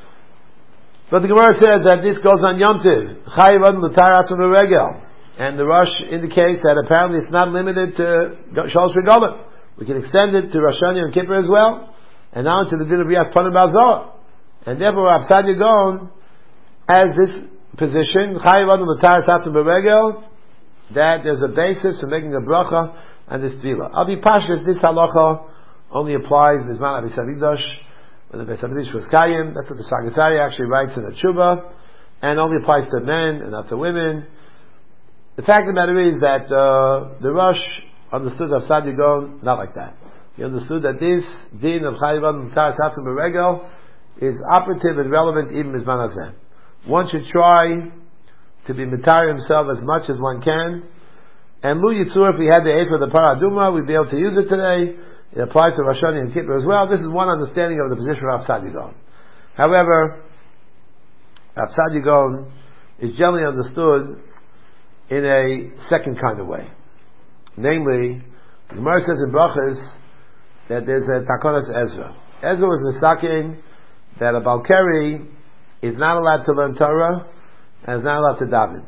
S1: But the Gemara says that this goes on Yom Tiv. Chayav Adam L'Tayr Esatzmo Beregel. And the Rosh indicates that apparently it's not limited to Shalosh Regalim. We can extend it to Rosh Hashanah and Kippur as well, and now to the din of Riyas Panim Balzoh. And therefore, Rav Sadia Gaon has this position, Chayav Adam L'Tayr Esatzmo Beregel, that there's a basis for making a bracha on this tefillah. I'll be pashas, this halacha only applies in Zman Beis Hamikdash, when the Beis Hamikdash was Kayim. That's what the Sagasari actually writes in the Tshuva, and only applies to men and not to women. The fact of the matter is that uh, the Rosh understood Rav Sadia Gaon not like that. He understood that this din of Chayav Adam L'Tayr Esatzmo Beregel is operative and relevant even in Zman Hazeh. One should try to be mitar himself as much as one can. And Lu Yitzur, if we had the eighth of the Paraduma, we'd be able to use it today. It applies to Rosh Hashanah and Kippur as well. This is one understanding of the position of Rav Sadia Gaon. However, Rav Sadia Gaon is generally understood in a second kind of way. Namely, the Gemara says in Brachas that there's a Takonas Ezra. Ezra was mistaken that a Balkari is not allowed to learn Torah and is not allowed to daven.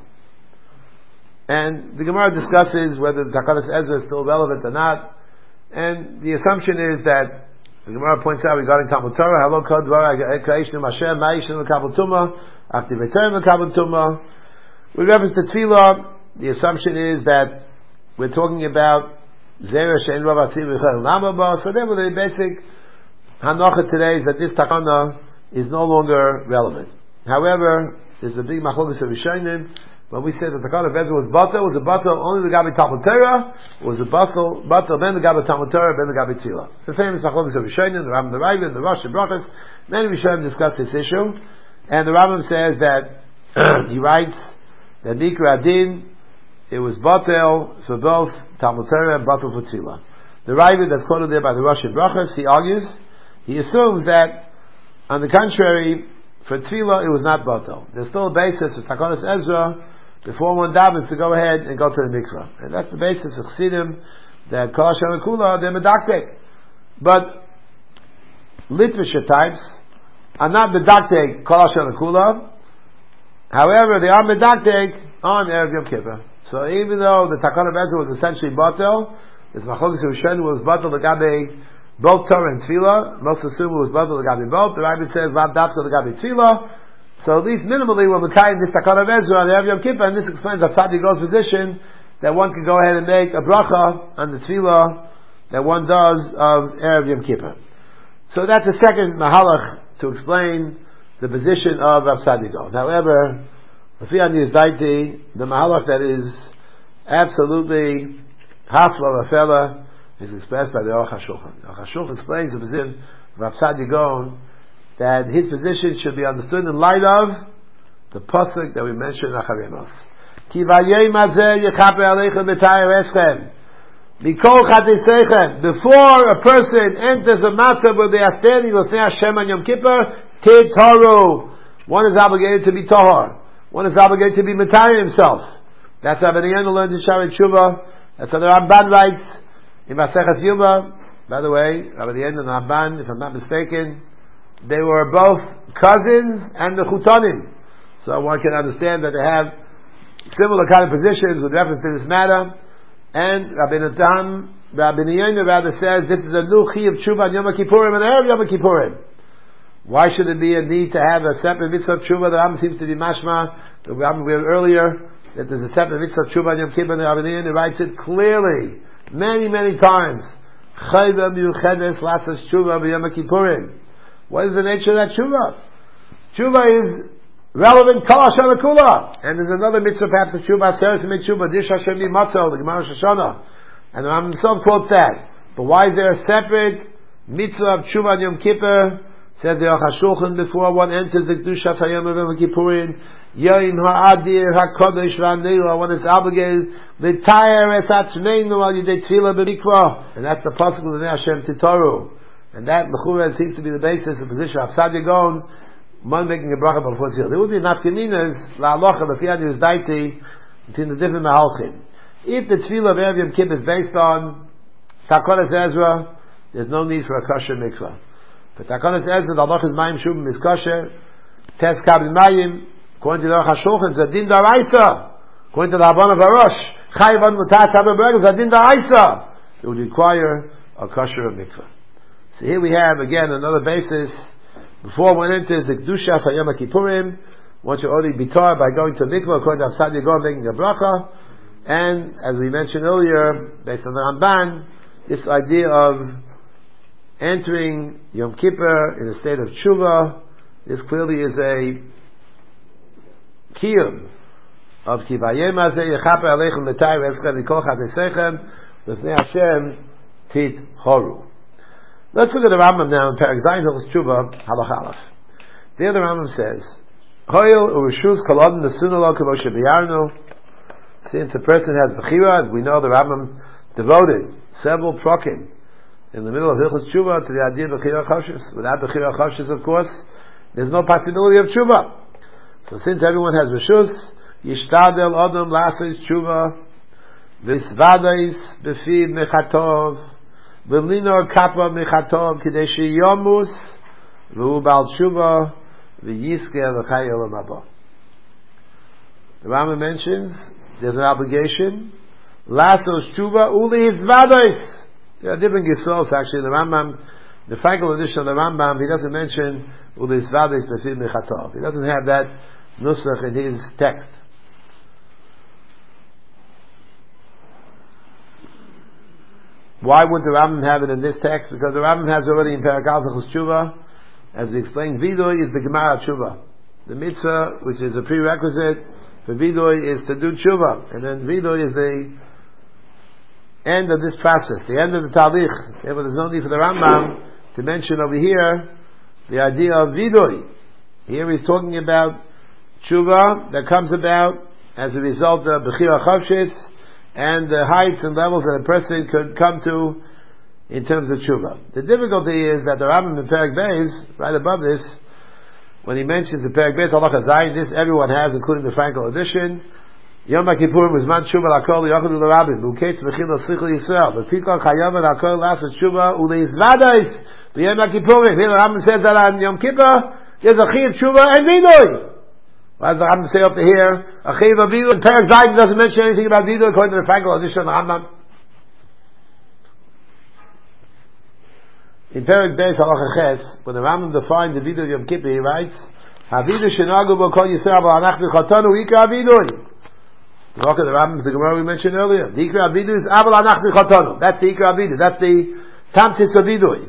S1: And the Gemara discusses whether the Takonas Ezra is still relevant or not. And the assumption is that the Gemara points out regarding Talmud Torah, Halo Kod Dvar Ha'Kreishnu Mashem Ma'ishnu L'Kabel Tumah After Return L'Kabel Tumah. With reference to Tefillah, the assumption is that we're talking about Zera Shein Rav Atzir V'Chel Lamabah. So therefore the basic Hanocha today is that this Takana is no longer relevant. However, there's a big Machlokes of Rishonim. When we say that the Takana of Ezra was Batel, was a Batel only the Gabi Talmud Torah, was a Batel, Batel then the Gabi Talmud Torah, then the Gabi Tefillah. The famous Machlokes of Rishonim, the Rambam, the Raiva, the Rosh, and Brachas. Many Rishonim discuss this issue. And the Rambam says that, he writes, that Nikra Adin, it was Batel for both Talmud Torah and Batel for Tefillah. The Raiva that's quoted there by the Rosh and Brachas, he argues, he assumes that, on the contrary, for Tefillah it was not Batel. There's still a basis of Takonas Ezra before one davens to go ahead and go to the mikvah. And that's the basis of Chassidim, that Kol Hashem Kula, they're medaktek. But literature types are not medaktek Kol Hashem Kula. However, they are medaktek on Erev Yom Kippur. So even though the Takana of Ezra was essentially Batel, this Machlokes of Rishonim was Batel L'Gabe both Torah and Tefillah. Most assume it was Batel L'Gabe both. The Rabbi says Lav Dafka L'Gabe Tefillah. So at least minimally we're Mekayim this Takana of Ezra on Erev Yom Kippur, and this explains Rav Sadia Gaon's position that one can go ahead and make a bracha on the Tefillah that one does of Erev Yom Kippur. So that's the second Mahalach to explain the position of Rav Sadia Gaon. However, the Mahalach that is absolutely hafla v'fela is expressed by the Aruch HaShulchan. The Aruch HaShulchan explains the position of Rav Sadia Gaon that his position should be understood in light of the pasuk that we mentioned in Acharemos. Ki vayom hazeh yechaper aleichem b'tayr eschem mikol chateseichem. Before a person enters a matzah where they are standing l'fnei Hashem on Yom Kippur, titaru. One is obligated to be tahor. One is obligated to be matayr himself. That's how Rabbi Yonah learned in Shaarei Tshuva. That's how the Ramban writes in Masechet Yuma. By the way, Rabbi Yonah and Ramban, if I'm not mistaken, they were both cousins and the Chutanim. So one can understand that they have similar kind of positions with reference to this matter. And Rabbi Natan, Rabbi Yonah rather says this is a new Chi of Tshuva on Yom Kippurim and Erev Yom Kippurim. Why should it be a need to have a separate mitzvah of Tshuva? The Rambam seems to be mashma. The Rambam we had earlier that there's a separate mitzvah of Tshuva on Yom Kippur, and Rabbi Yonah writes it clearly, many, many times. Chayva miuchedes lasas Tshuva b'Yom Kippurim. What is the nature of that Tshuva? Tshuva is relevant kol Hashem kula. And there's another mitzvah perhaps of Tshuva, Aseret Yemei Tshuva, Dish Hashem Yimatzo, the Gemara Shoshana. And the Rambam himself quotes that. But why is there a separate mitzvah of Tshuva on Yom Kippur? Said the Aruch HaShulchan before one enters the Kedusha Hayom of Yom Kippurim, Yoim ha'adir ha'kodesh v'aneila, one is obligated, l'tayar es atzmeinu al yidei tefillah b'mikvah. And that's the pasuk of the Hashem Titoru. And that, l'chura, seems to be the basis of the position of Saadia Gaon, one making a bracha before tefillah. There would be nafkaminas, la'alocha, l'fiyad is daiti, between the different mahalchim. If the tefillah of Erev Yom Kippur is based on Takonas Ezra, there's no need for a kosher mikvah. But Takonas Ezra, the halacha is mayim shubim is kosher, tes kabin mayim, according to the Aruch HaShulchan, it's a din daraisa. According to the Habban of Arosh, chayiv on mutas haberberg, it's a din daraisa. It would require a kosher mikvah. So here we have again another basis. Before one enters the Kedusha for Yom Kippurim, one should already be taught by going to a mikvah, according to Saadia Gaon making a bracha. And as we mentioned earlier, based on the Ramban, this idea of entering Yom Kippur in a state of tshuva, this clearly is a kiyum of kivayem azeh yechaper aleichem l'tay v'eschem v'kol chadesechem l'fnei Hashem tit horu. Let's look at the Rambam now in Perek Zayin Hilchos Tshuva Halach Aleph. There the Rambam says, Hoyel u'reshus kol adam nesunu lo k'mo shebiyarnu. Since a person has bechira, as we know the Rambam devoted several prokim in the middle of Hilchos Tshuva to the idea of bechira choshes. Without bechira choshes, of course, there's no possibility of tshuva. So since everyone has reshus, yishtadel adam lasis tshuva v'isvadais b'fiv mechatov v'linor kappa mechatov k'dei sheyomus v'hu bal tshuva v'yiske v'chai olam haba. The Rambam mentions there's an obligation lasos tshuva uli hisvadais. There are different gesols actually. The Rambam, the Frankel edition of the Rambam, he doesn't mention uli hisvadais b'fiv mechatov. He doesn't have that nusach in his text. Why would the Rambam have it in this text? Because the Rambam has already in Perek Aleph Hilchos Tshuva, as we explained, Vidoy is the Gemara Tshuva. The mitzvah, which is a prerequisite for Vidoy, is to do Tshuva. And then Vidoy is the end of this process, the end of the Talich. Therefore there's no need for the Rambam to mention over here the idea of Vidoy. Here he's talking about Tshuva that comes about as a result of Bechira Chavshis and the heights and levels that a person could come to in terms of tshuva. The difficulty is that the Rambam in Perek Beis, right above this, when he mentions the Perek Beis Halacha Zayin, this everyone has, including the Frankel edition. Yom Kippurim was man tshuva lakol yachadu l'rabim b'uketz v'chil l'sichel Yisrael v'pikol chayav lakol lasat tshuva u'leizvadais v'yom Kippurim. Here the Rambam says that on Yom Kippur there's a chiv tshuva and vidoy. Why does the Rambam say up to here a chiv of vidoy? Perek Zayin doesn't mention anything about vidoy according to the Frankel edition of the Rambam. In Perek Beis Halacha Ches, when the Rambam defined the vidoy of Yom Kippur, he writes, "Havidoy shenagu bo kol Yisrael v'anachnu chatanu ikra vidoy." Look at the Rambam, the Gemara we mentioned earlier. The ikra vidoy is aval anachnu chatanu. That's the ikra vidoy. That's the tamtzis of vidoy.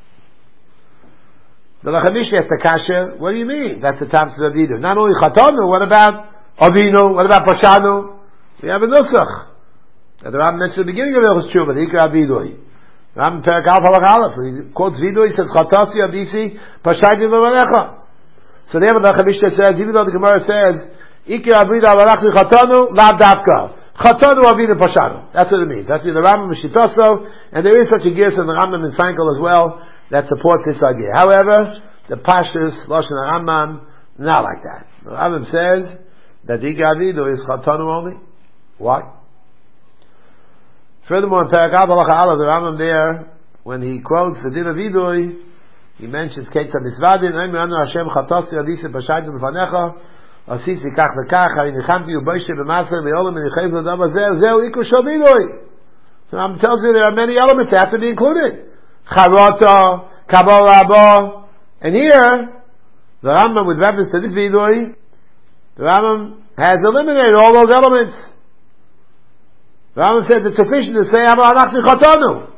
S1: The Lachamish gets the kasha. What do you mean? That's the tamtzis of vidoy. Not only chatanu. What about avinu? What about pashanu? We have a nusach. And the Rambam mentioned at the beginning of Hilchos Tshuva, the ikra vidoy. Rambam Perek Aleph Halacha Aleph. He quotes vidoy. He says chatasi abisi pashayti v'vanecha. So therefore the Lachamish says, even though the Gemara says Ikra Avida Avarachnu Chatanu La Davka Chatanu Avida Pashanu. That's what it means. That's in the Rambam Mishitoso, and there is such a gear in the Rambam and Frankel as well that supports this idea. However, the Pashtus Lashon Rambam not like that. The Rambam says that Ikra Avida is Chatanu only. Why? Furthermore, in Perek Av Halacha Aleph, the Rambam there, when he quotes the din of vidui, he mentions Keitza Misvadin, Omer Anu Hashem Chatosi Adisa B'Shaytu B'Fanecha, Asis V'Kach V'Kach, Hari Nichamti U'Boishe B'Maser V'Yolam V'Nichayv L'Dam Azeh, Zeu Iku Shal Vidui. So I'm telling you there are many elements that have to be included. Charata, Kabal Rabba, and here, the Rambam with reference to this vidui, the Rambam has eliminated all those elements. The Rambam said it's sufficient to say, Amar Anachnu Chatanu.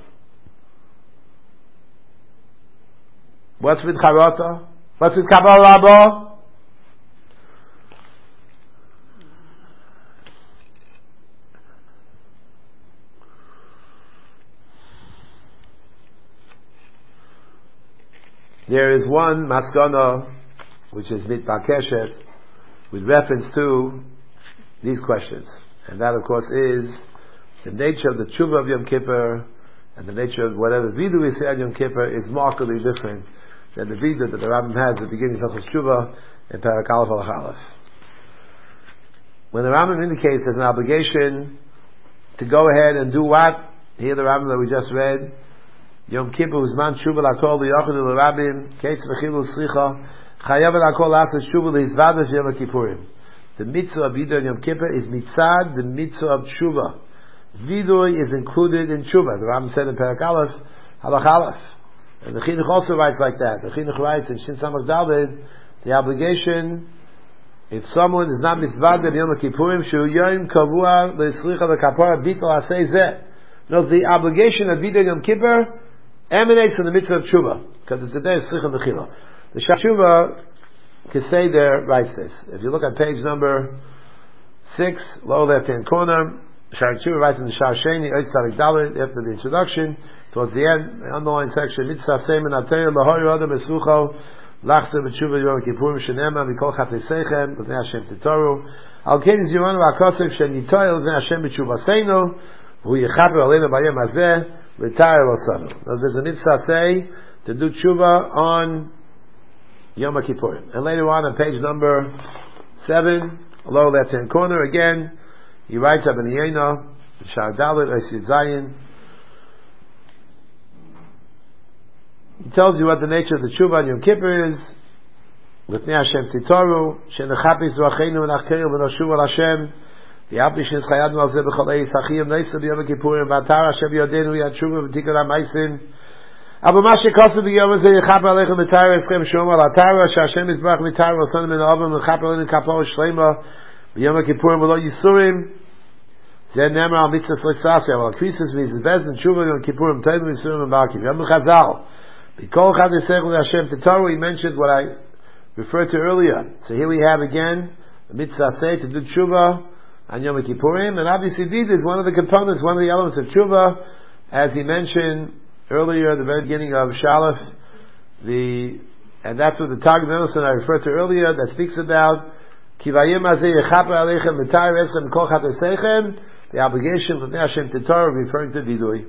S1: What's with Charata? What's with Kabal Rabba? There is one maskana which is mitbakeshet with reference to these questions, and that of course is the nature of the tshuva of Yom Kippur and the nature of whatever vidu we say on Yom Kippur is markedly different than the vidu that the Rambam has at the beginning of Hilchos Tshuva in Perek Aleph Halacha Aleph. When the Rambam indicates there's an obligation to go ahead and do what, here the Rambam that we just read, Yom Kippur Uzman Tshuva L'Akol L'Yochid L'Rabim Keitz V'Chilu Slicha Chayav L'Akol L'Asas Tshuva L'Hizvadas Yom Kippurim. The mitzvah of Vidui on Yom Kippur is mitzad the mitzvah of Tshuva. Vidui is included in Tshuva. The Rambam said in Perek Aleph Halach Aleph, and the Chinuch also writes like that. The Chinuch writes in Shin Samach Daled the obligation, if someone is not mitzvah in Yom Kippurim, Shu Yom Kavua L'Slicha L'Kapara Bitol Asay Zeh. No, the obligation of Vidui on Yom Kippur emanates from the mitzvah of tshuva, because it's the day of Slicha Mechila. The Shach Tshuva Kisei there writes this. If you look at page number six, lower left hand corner, Shach Tshuva writes in the Shar Sheni, Eitz Tarik Dalet, after the introduction, towards the end, the underlying section, Mitzvah Seimen Atayah Lahori Adam Esucho, Lachse B'Tshuva Yom Kippurim Shenema Mikol Chatei Seichem L'Vnei Hashem Titoru Al Kenis Yiranu HaKosef Shen Yitoyel L'Vnei Hashem B'Tshuva Seinu Hu Yechaper Aleinu B'Yom Hazeh Retire Losanu. Now there's a mitzvah say to do tshuva on Yom Kippurim. And later on, on page number seven, lower left hand corner, again, he writes up in the Yena, Shar Dalet, Esid Zayin. He tells you what the nature of the tshuva on Yom Kippur is. L'fnei Hashem Titoru, Shenechapis V'acheinu V'nachkeru V'noshuv Al Hashem. The Abishis Chayadnu Al Zeh B'Cholei Sachiyim Neisa B'Yom Kippurim V'Atar Hashem Yodenu Yad Tshuva V'Tikun HaMaisin Abu Mashe Kosu B'Yom Zeh Yechaper Aleichem V'Tayr Eschem Shom Al Atar Hashem Yisbarach V'Tayr V'Osan Min Avim V'Chaper Aleichem Kapor Shlema B'Yom Kippurim V'Lo Yisurim Zeh Nemer Al Mitzvah Flitzasi Al Krisis V'Yis Bezdin Tshuva B'Yom Kippurim Tayim Yisurim V'Bakim Yom Chazal B'Kol Chad Yisech L'Hashem Titaru. He mentioned what I referred to earlier. So here we have again the mitzvah say to do tshuva on Yom Kippurim, and obviously Vidui is one of the components, one of the elements of tshuva, as he mentioned earlier at the very beginning of Shalaf, the, and that's what the Targum Nelson I referred to earlier, that speaks about Kivayim Azeh Yechaper Aleichem V'Tayr Esem Kol Chatei Seichem, the obligation of L'Vnei Hashem Titoru, referring to Vidui.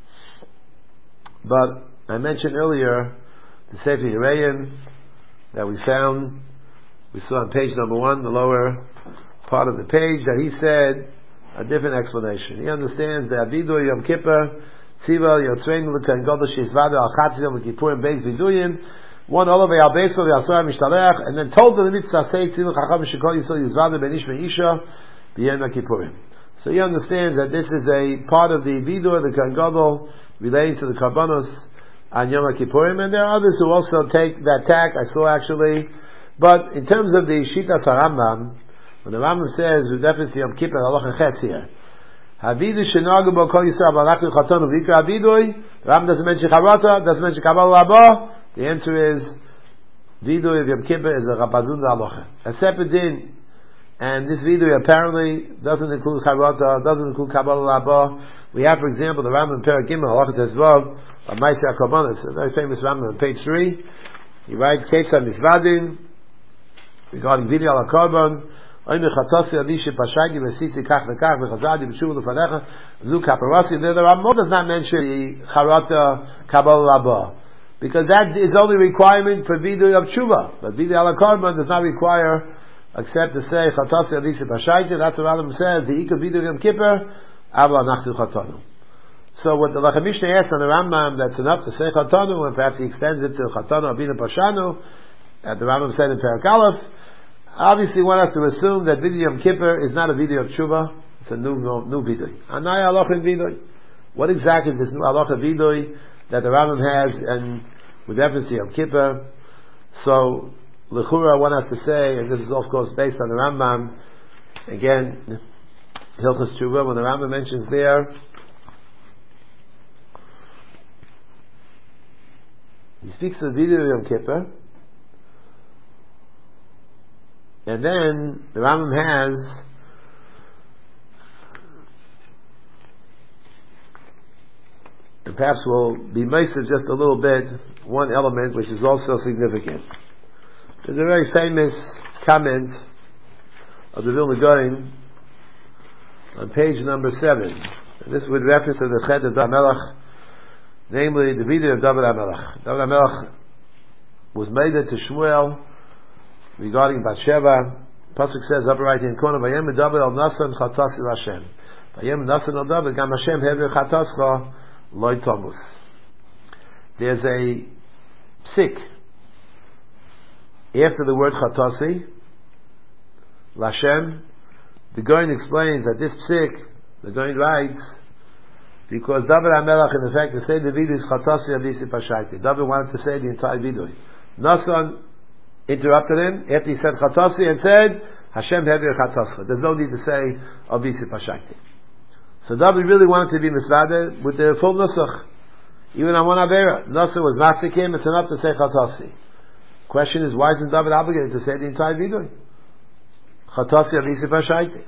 S1: But I mentioned earlier the Sefer Yereim that we found, we saw on page number one, the lower part of the page, that he said a different explanation. He understands that Vidui Yom Kippur, Tziva Yotzreinu L'Kohen Gadol Sheizvada Al Chatzi Yom Kippurim Beis Viduyim, one Olave Al Beisol Yasor Mishtalech, and then told the mitzvah say Tziva Chacham Shekol Yisrael Yizvada Ben Ish Meisha B'Yom Kippurim. So he understands that this is a part of the Vidui, the Kohen Gadol, relating to the Karbanos on Yom Kippurim, and there are others who also take that tack. I saw actually, but in terms of the Shitas HaRambam, when the Rambam says, with reference to Yom Kippur, Halacha Ches here, Havidu shenagu bo kol Yisrael b'alachnu chatonu v'ikra vidui, the Rambam doesn't mention Charata, doesn't mention Kabbalah Rabba. The answer is, Vidui of Yom Kippur is a Rabazun Halacha. A separate din, and this Vidui apparently doesn't include Charata, doesn't include Kabbalah Rabba. We have, for example, the Rambam Perek Gimel, Halacha Tezvav, of Ma'aseh HaKorbanos, a very famous Rambam on page three. He writes, Keitza Misvadin, regarding Vidui al HaKorban, there the Rambam does not mention the Charata Kabbalah Rabba, because that is only requirement for Vidui of Tshuva, but Vidui al Korban does not require except to say Chatasi Avisi Pashaita. That's what Rambam says. The Ika Vidu Yom Kippur, Abba Nachtu Chatanu. So what the Lechem Mishnah asks on the Rambam, that's enough to say Chatanu, and perhaps he extends it to Chatanu Abinu Pashanu, that the Rambam said in Perek Aleph. Obviously, one has to assume that Vidu Yom Kippur is not a Vidu of Tshuva; it's a new new, new Vidui. Anay Halacha in Vidui. What exactly is this new Halacha Vidui that the Rambam has, and with reference to Yom Kippur? So, L'chura, one has to say, and this is of course based on the Rambam. Again, Hilchos Tshuva, when the Rambam mentions there, he speaks of the Vidui of Yom Kippur. And then the Rambam has and perhaps we'll be missed just a little bit one element which is also significant. There's a very famous comment of the Vilna Gaon on page number seven. And this would reference to the Chet of David HaMelech, namely the Vidui of David HaMelech. David HaMelech was made to Shmuel regarding Bathsheba. Pasuk says, upper right hand corner, Vayem David al Nasan Chatas il Hashem. Vayem Nasan al David, Gam Hashem Hever Chatascha Loi Tomus. There's a psik after the word Chatasi, Lashem. The Gaon explains that this psik, the Gaon writes, because David HaMelech, in effect, to say the Vidui is Chatasi Avisi Pashaiti. David wanted to say the entire Vidui. Nasan interrupted him after he said Chatasi and said Hashem Hever Chatascha. There's no need to say Avisi Pashaiti. So David really wanted to be misvade with the full nusach. Even on one Avera, Nasa was mafsikim, it's enough to say Chatasi. Question is, why isn't David obligated to say the entire Vidui? Chatasi Avisi Pashaiti.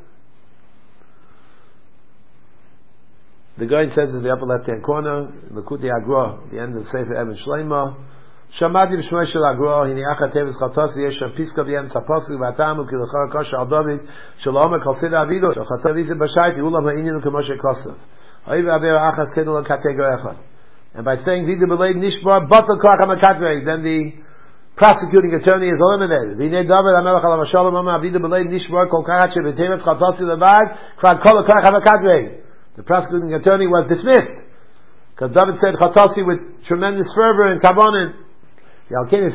S1: The guy says in the upper left hand corner, Lekuti Agra, the end of the Sefer Eben Shleima, Shamadi b'shmei shel Agra, hini achat tevis Chatasi, yesh sham piska b'yem sapasuk v'atamu ki l'char kasha al David, shel omer kol sida avido, shel Chatasi b'shaiti, ulam ha'inyin k'moshe kosav. Ha'ib avera achas kedul al-kategor echad. And by saying Vidui b'leid nishbar, batal kach ha'makatrei, then the prosecuting attorney is eliminated. V'nei David HaMelech al HaMashalom Omer, Vidui b'leid nishbar, kol kachat shebeteres Chatasi levad, kvad kol kach ha'makatrei. The prosecuting attorney was dismissed, because David said Chatasi with tremendous fervor and kabonin. And then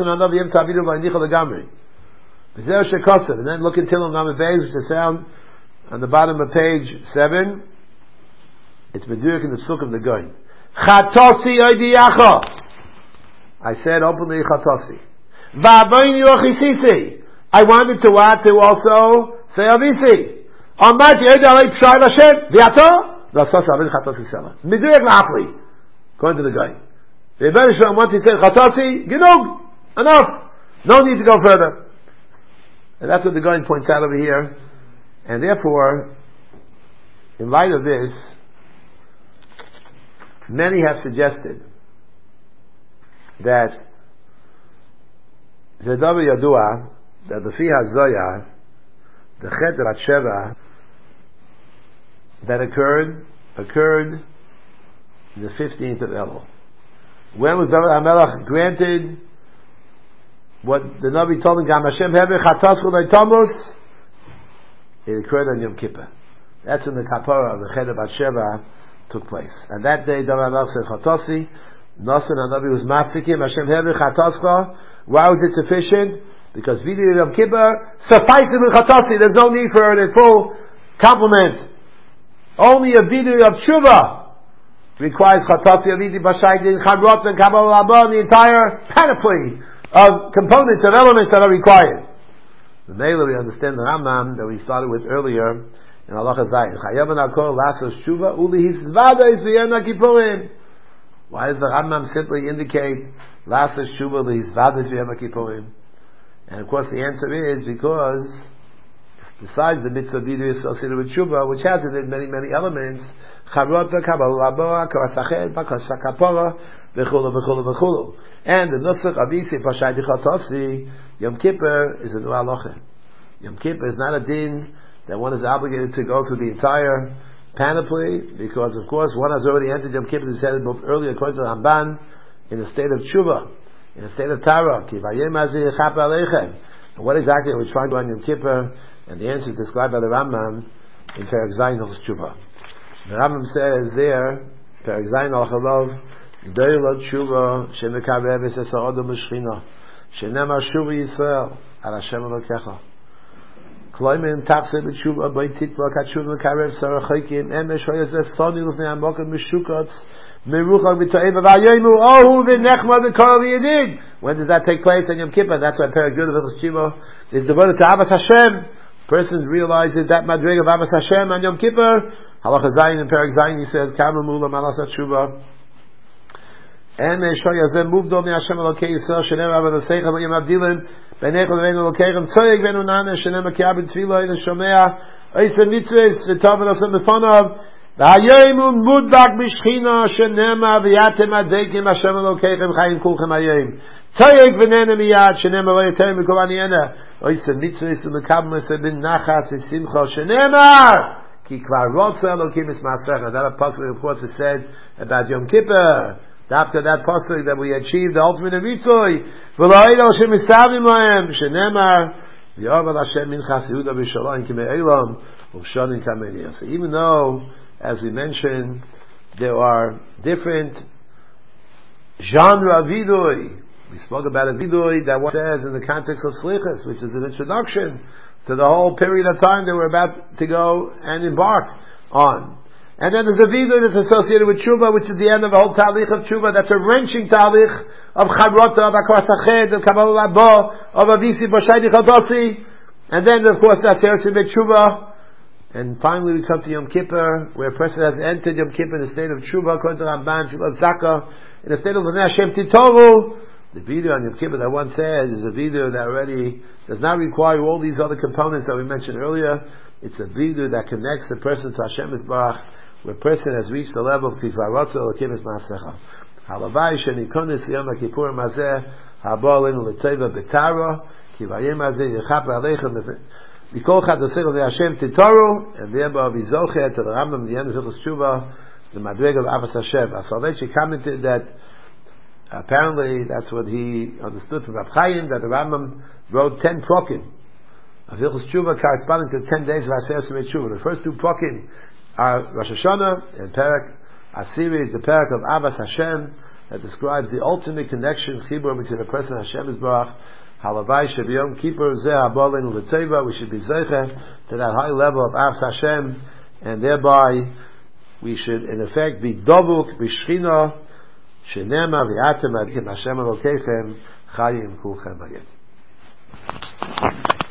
S1: look until on Lamed Beis, which is found on the bottom of page seven. It's Medurik in the Psuk of the Gaon. Chatasi oidiyacha. I said openly Chatasi. Va'avoini ochisisi. I wanted to add to also say Avisi. Amati oidalei pshai Hashem. V'yato v'asas avin Chatasi sela. Medurik la'apli. According to the Gaon. The Rebbe Shalom, once he said Chatasi, Genug, enough, no need to go further. And that's what the Gaon points out over here. And therefore, in light of this, many have suggested that Zedav Yadua, that the Fi HaZoya, the Chet Ratsheva, that occurred, occurred in the fifteenth of Elul. When was David HaMelech granted what the Navi told him, Gam Hashem Hever Chatascha Loi Tomus? It occurred on Yom Kippur. That's when the kapara of the Chet of Bathsheba took place. And that day, David HaMelech said Chatasi, Nasan HaNavi was mafsikim, Hashem Hever Chatascha. Why was it sufficient? Because Vidui Yom Kippur suffices with Chatasi. There's no need for a full complement. Only a Vidui of Tshuva requires Chatasi Avisi Pashaiti, Chabrot and Kabbalah Abba, the entire panoply of components and elements that are required. The Mela, we understand the Rambam that we started with earlier in Halacha Zayin. Chayam and Akor Lasos Shuva Uli Hisvades V'Yom Kippurim. Why does the Rambam simply indicate Lasos Shuva Uli Hisvades V'Yom Kippurim? And of course the answer is because besides the mitzvah Vidui associated with Shuva, which has in it many, many elements, Charota, Kabbalah, Abba, Karasachet, Bakasakapora, V'chulu, V'chulu, V'chulu. And the Nusach Avisi Pashaiti Chatasi, Yom Kippur is a new halacha. Yom Kippur is not a din that one is obligated to go through the entire panoply, because of course one has already entered Yom Kippur, as said earlier according to the Ramban, in a state of tshuva, in a state of tara. Ki vayem azeh chap aleichem. What exactly are we trying to do on Yom Kippur? And the answer is described by the Rambam in Perek Zayin Hilchos Tshuva. The Rambam says there, Perek Zayin Al Chalov, Doilo Tshuva Shemekarev Es Ha'odom L'Shchina Shenemar Shuva Yisrael Al Hashem Elokecha Kloimen Tachse B'Tshuva B'Yitzit V'Katshuva Mekarev Sarachikim Emesh Hoyazes Tzoni L'Fnei Amokim Meshukot Meruchak B'To'eva V'Ayoymu Ohu V'Nechma V'Kol V'Yedid. When does that take place? On Yom Kippur. That's why Perek Yud of Hilchos Tshuva is devoted to Avas Hashem. Persons realizes that madrig of Avas Hashem on Yom Kippur. Halacha Zayin in Perek Zayin he says Kama Mula Malas Tshuva. And Shoyazem moved on the Hashem Elokei Yisrael Shenem Avad Aseicha V'Yam Avdilim B'Neichel V'Neinu Elokeichem Tzoyeg V'Nu Nana Shenem Akiyab B'Tzvila Yin Shomea Oisem Mitzvahs V'Tav V'Nosem B'Fonav V'Hayoyim Mudbak B'Shchina Shenema V'Yatem Adekim Hashem Elokeichem Chayim Kulchem Hayoyim Tzoyeg V'Nene Miyad Shenema V'Yatem V'Kol Aniena Oisem Mitzvahs V'Mekabem V'Sebin Nachas V'Simcha Shenema Ki Kvar Rotza Elokim Es Maasecha. That a pasuk of course is said about Yom Kippur. After that pasuk that we achieved the ultimate mitzvah, v'lo'ilo shemisavim lahem shenemar v'yavel Hashem minchas Yehuda v'shalom kimei elam u'shanim kamei. So even though, as we mentioned, there are different genre of vidui, we spoke about a vidui that one says in the context of slichus, which is an introduction to the whole period of time that we're about to go and embark on. And then there's a vidui that's associated with tshuva, which is the end of the whole talich of tshuva. That's a wrenching talich of chavrota, of akwas hached, of kabbalah labo, of avisi b'shaydi chadosi. And then, of course, that's Eresim tshuva. And finally, we come to Yom Kippur, where a person has entered Yom Kippur in a state of tshuva, according to Ramban, tshuva zaka, in a state of L'nei Hashem titoru. The vidui on Yom Kippur that one says is a vidui that already does not require all these other components that we mentioned earlier. It's a vidui that connects the person to Hashem Yitbarach, where a person has reached the level of Kikvarotza or Kimis Maasecha. Halavai shenikonis liyom HaKippur mazeh haba alenu l'tzeva betara kivayim mazeh yechaper aleichem mikol chad osech v'Hashem titoru and thereby v'zochet to the Rambam the end of Hilchos Tshuva the madrega of Avas Hashem. Asalvei commented that apparently that's what he understood from Rav Chaim, that the Rambam wrote ten prokim of Hilchos Tshuva corresponding to ten days of Aseret Tshuva. The first two prokim are Rosh Hashanah and Perek Asiri is the Perek of Avas Hashem that describes the ultimate connection, chibur between a person and Hashem Yisbarach. Halavai shebiyom kippur zeh habolin l'teva. We should be zeicher to that high level of Avas Hashem, and thereby we should, in effect, be dovuk b'shchina shenema v'yatem adikim Hashem Elokeichem chayim kulchem hayim.